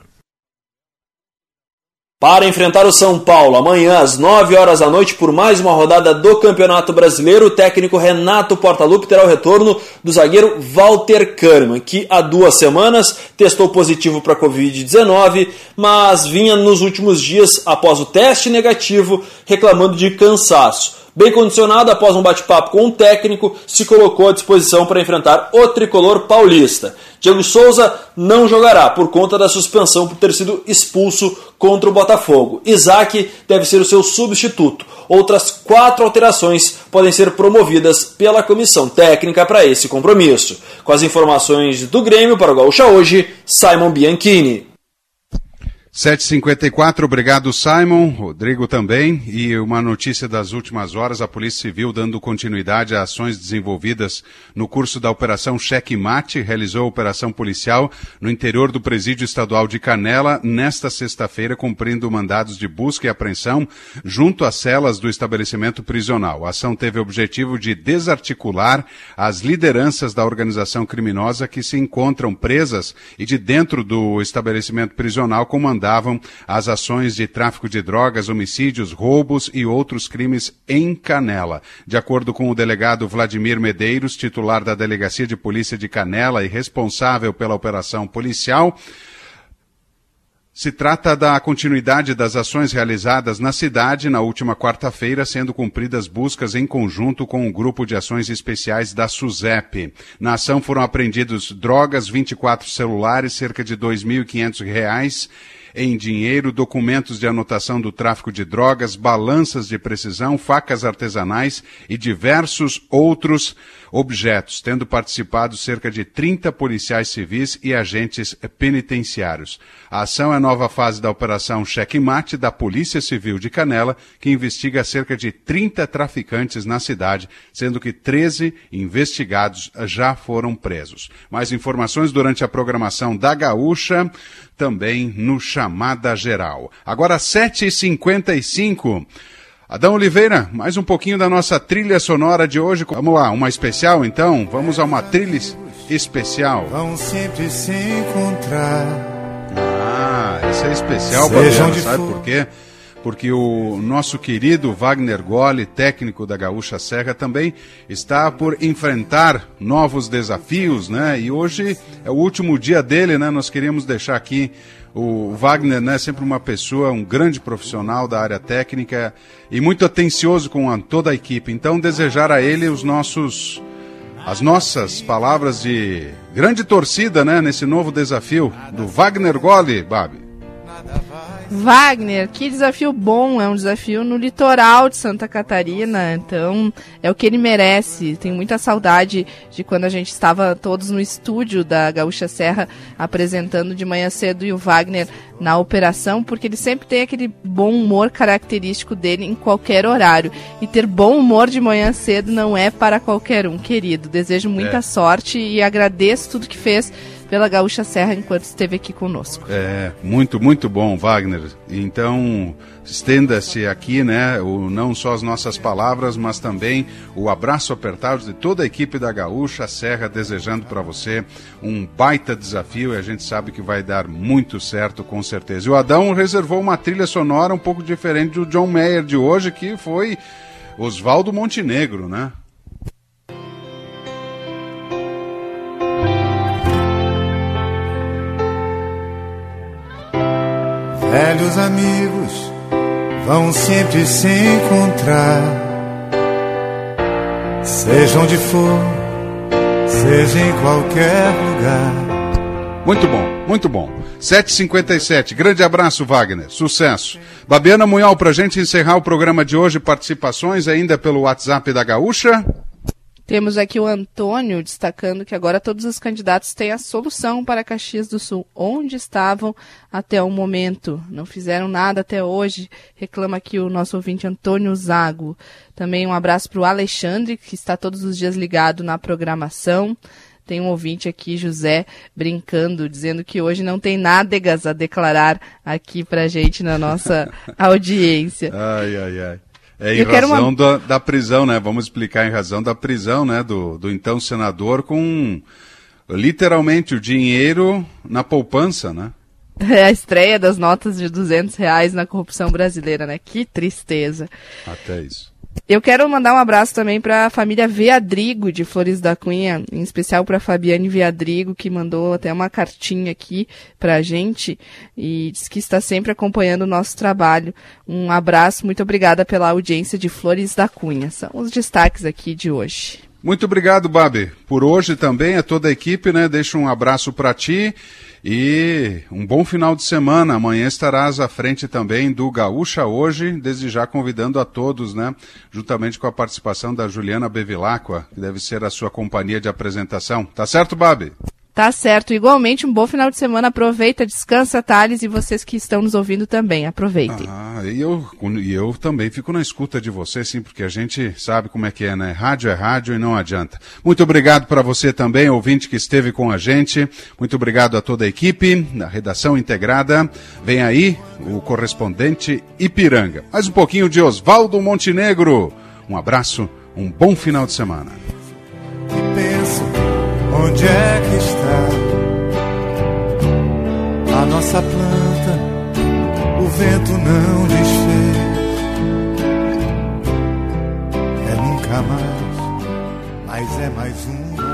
Para enfrentar o São Paulo, amanhã às nove horas da noite, por mais uma rodada do Campeonato Brasileiro, o técnico Renato Portaluppi terá o retorno do zagueiro Walter Kahneman, que há duas semanas testou positivo para a covid dezenove, mas vinha nos últimos dias, após o teste negativo, reclamando de cansaço. Bem condicionado, após um bate-papo com o técnico, se colocou à disposição para enfrentar o tricolor paulista. Diego Souza não jogará por conta da suspensão por ter sido expulso contra o Botafogo. Isaac deve ser o seu substituto. Outras quatro alterações podem ser promovidas pela comissão técnica para esse compromisso. Com as informações do Grêmio para o Gaúcha hoje, Simon Bianchini. sete e cinquenta e quatro, obrigado Simon, Rodrigo também, e uma notícia das últimas horas, a Polícia Civil dando continuidade a ações desenvolvidas no curso da Operação Cheque Mate, realizou a operação policial no interior do Presídio Estadual de Canela, nesta sexta-feira, cumprindo mandados de busca e apreensão junto às celas do estabelecimento prisional. A ação teve o objetivo de desarticular as lideranças da organização criminosa que se encontram presas e de dentro do estabelecimento prisional comandado davam as ações de tráfico de drogas, homicídios, roubos e outros crimes em Canela. De acordo com o delegado Vladimir Medeiros, titular da Delegacia de Polícia de Canela e responsável pela operação policial, se trata da continuidade das ações realizadas na cidade na última quarta-feira, sendo cumpridas buscas em conjunto com o Grupo de Ações Especiais da SUSEP. Na ação foram apreendidos drogas, vinte e quatro celulares, cerca de dois mil e quinhentos reais, em dinheiro, documentos de anotação do tráfico de drogas, balanças de precisão, facas artesanais e diversos outros objetos, tendo participado cerca de trinta policiais civis e agentes penitenciários. A ação é a nova fase da Operação Checkmate da Polícia Civil de Canela, que investiga cerca de trinta traficantes na cidade, sendo que treze investigados já foram presos. Mais informações durante a programação da Gaúcha, também no Chamada Geral. Agora sete e cinquenta e cinco. Adão Oliveira, mais um pouquinho da nossa trilha sonora de hoje. Vamos lá, uma especial então? Vamos a uma trilha especial. Vão sempre se encontrar. Ah, essa é especial, Babiana, sabe for. por quê? Porque o nosso querido Wagner Goli, técnico da Gaúcha Serra, também está por enfrentar novos desafios, né? E hoje é o último dia dele, né? Nós queríamos deixar aqui o Wagner, né? Sempre uma pessoa, um grande profissional da área técnica e muito atencioso com a, toda a equipe. Então, desejar a ele os nossos, as nossas palavras de grande torcida, né? Nesse novo desafio do Wagner Goli, Babi. Wagner, que desafio bom, é um desafio no litoral de Santa Catarina, então é o que ele merece. Tenho muita saudade de quando a gente estava todos no estúdio da Gaúcha Serra apresentando de manhã cedo e o Wagner na operação, porque ele sempre tem aquele bom humor característico dele em qualquer horário. E ter bom humor de manhã cedo não é para qualquer um, querido. Desejo muita é. sorte e agradeço tudo que fez pela Gaúcha Serra enquanto esteve aqui conosco. É, muito, muito bom, Wagner. Então, estenda-se aqui, né, o, não só as nossas palavras, mas também o abraço apertado de toda a equipe da Gaúcha Serra, desejando para você um baita desafio, e a gente sabe que vai dar muito certo, com certeza. E o Adão reservou uma trilha sonora um pouco diferente do John Mayer de hoje, que foi Oswaldo Montenegro, né? Velhos amigos vão sempre se encontrar, seja onde for, seja em qualquer lugar. Muito bom, muito bom. sete e cinquenta e sete, grande abraço, Wagner, sucesso. Babiana Munhol, pra gente encerrar o programa de hoje, participações ainda pelo WhatsApp da Gaúcha. Temos aqui o Antônio destacando que agora todos os candidatos têm a solução para Caxias do Sul. Onde estavam até o momento? Não fizeram nada até hoje. Reclama aqui o nosso ouvinte Antônio Zago. Também um abraço para o Alexandre, que está todos os dias ligado na programação. Tem um ouvinte aqui, José, brincando, dizendo que hoje não tem nádegas a declarar aqui para a gente na nossa audiência. Ai, ai, ai. É em razão uma... da, da prisão, né? Vamos explicar em razão da prisão, né? Do, do então senador com literalmente o dinheiro na poupança, né? É a estreia das notas de duzentos reais na corrupção brasileira, né? Que tristeza. Até isso. Eu quero mandar um abraço também para a família Veadrigo de Flores da Cunha, em especial para a Fabiane Veadrigo, que mandou até uma cartinha aqui para a gente e diz que está sempre acompanhando o nosso trabalho. Um abraço, muito obrigada pela audiência de Flores da Cunha. São os destaques aqui de hoje. Muito obrigado, Babi. Por hoje também, a toda a equipe, né? Deixo um abraço para ti e um bom final de semana. Amanhã estarás à frente também do Gaúcha Hoje, desde já convidando a todos, né? Juntamente com a participação da Juliana Bevilacqua, que deve ser a sua companhia de apresentação. Tá certo, Babi? Tá certo. Igualmente, um bom final de semana. Aproveita, descansa, Thales, e vocês que estão nos ouvindo também. Aproveitem. Ah, e eu, e eu também fico na escuta de você, sim, porque a gente sabe como é que é, né? Rádio é rádio e não adianta. Muito obrigado para você também, ouvinte que esteve com a gente. Muito obrigado a toda a equipe, da redação integrada. Vem aí o correspondente Ipiranga. Mais um pouquinho de Oswaldo Montenegro. Um abraço, um bom final de semana. E penso, onde é que está a nossa planta? O vento não desfez. É nunca mais, mas é mais um.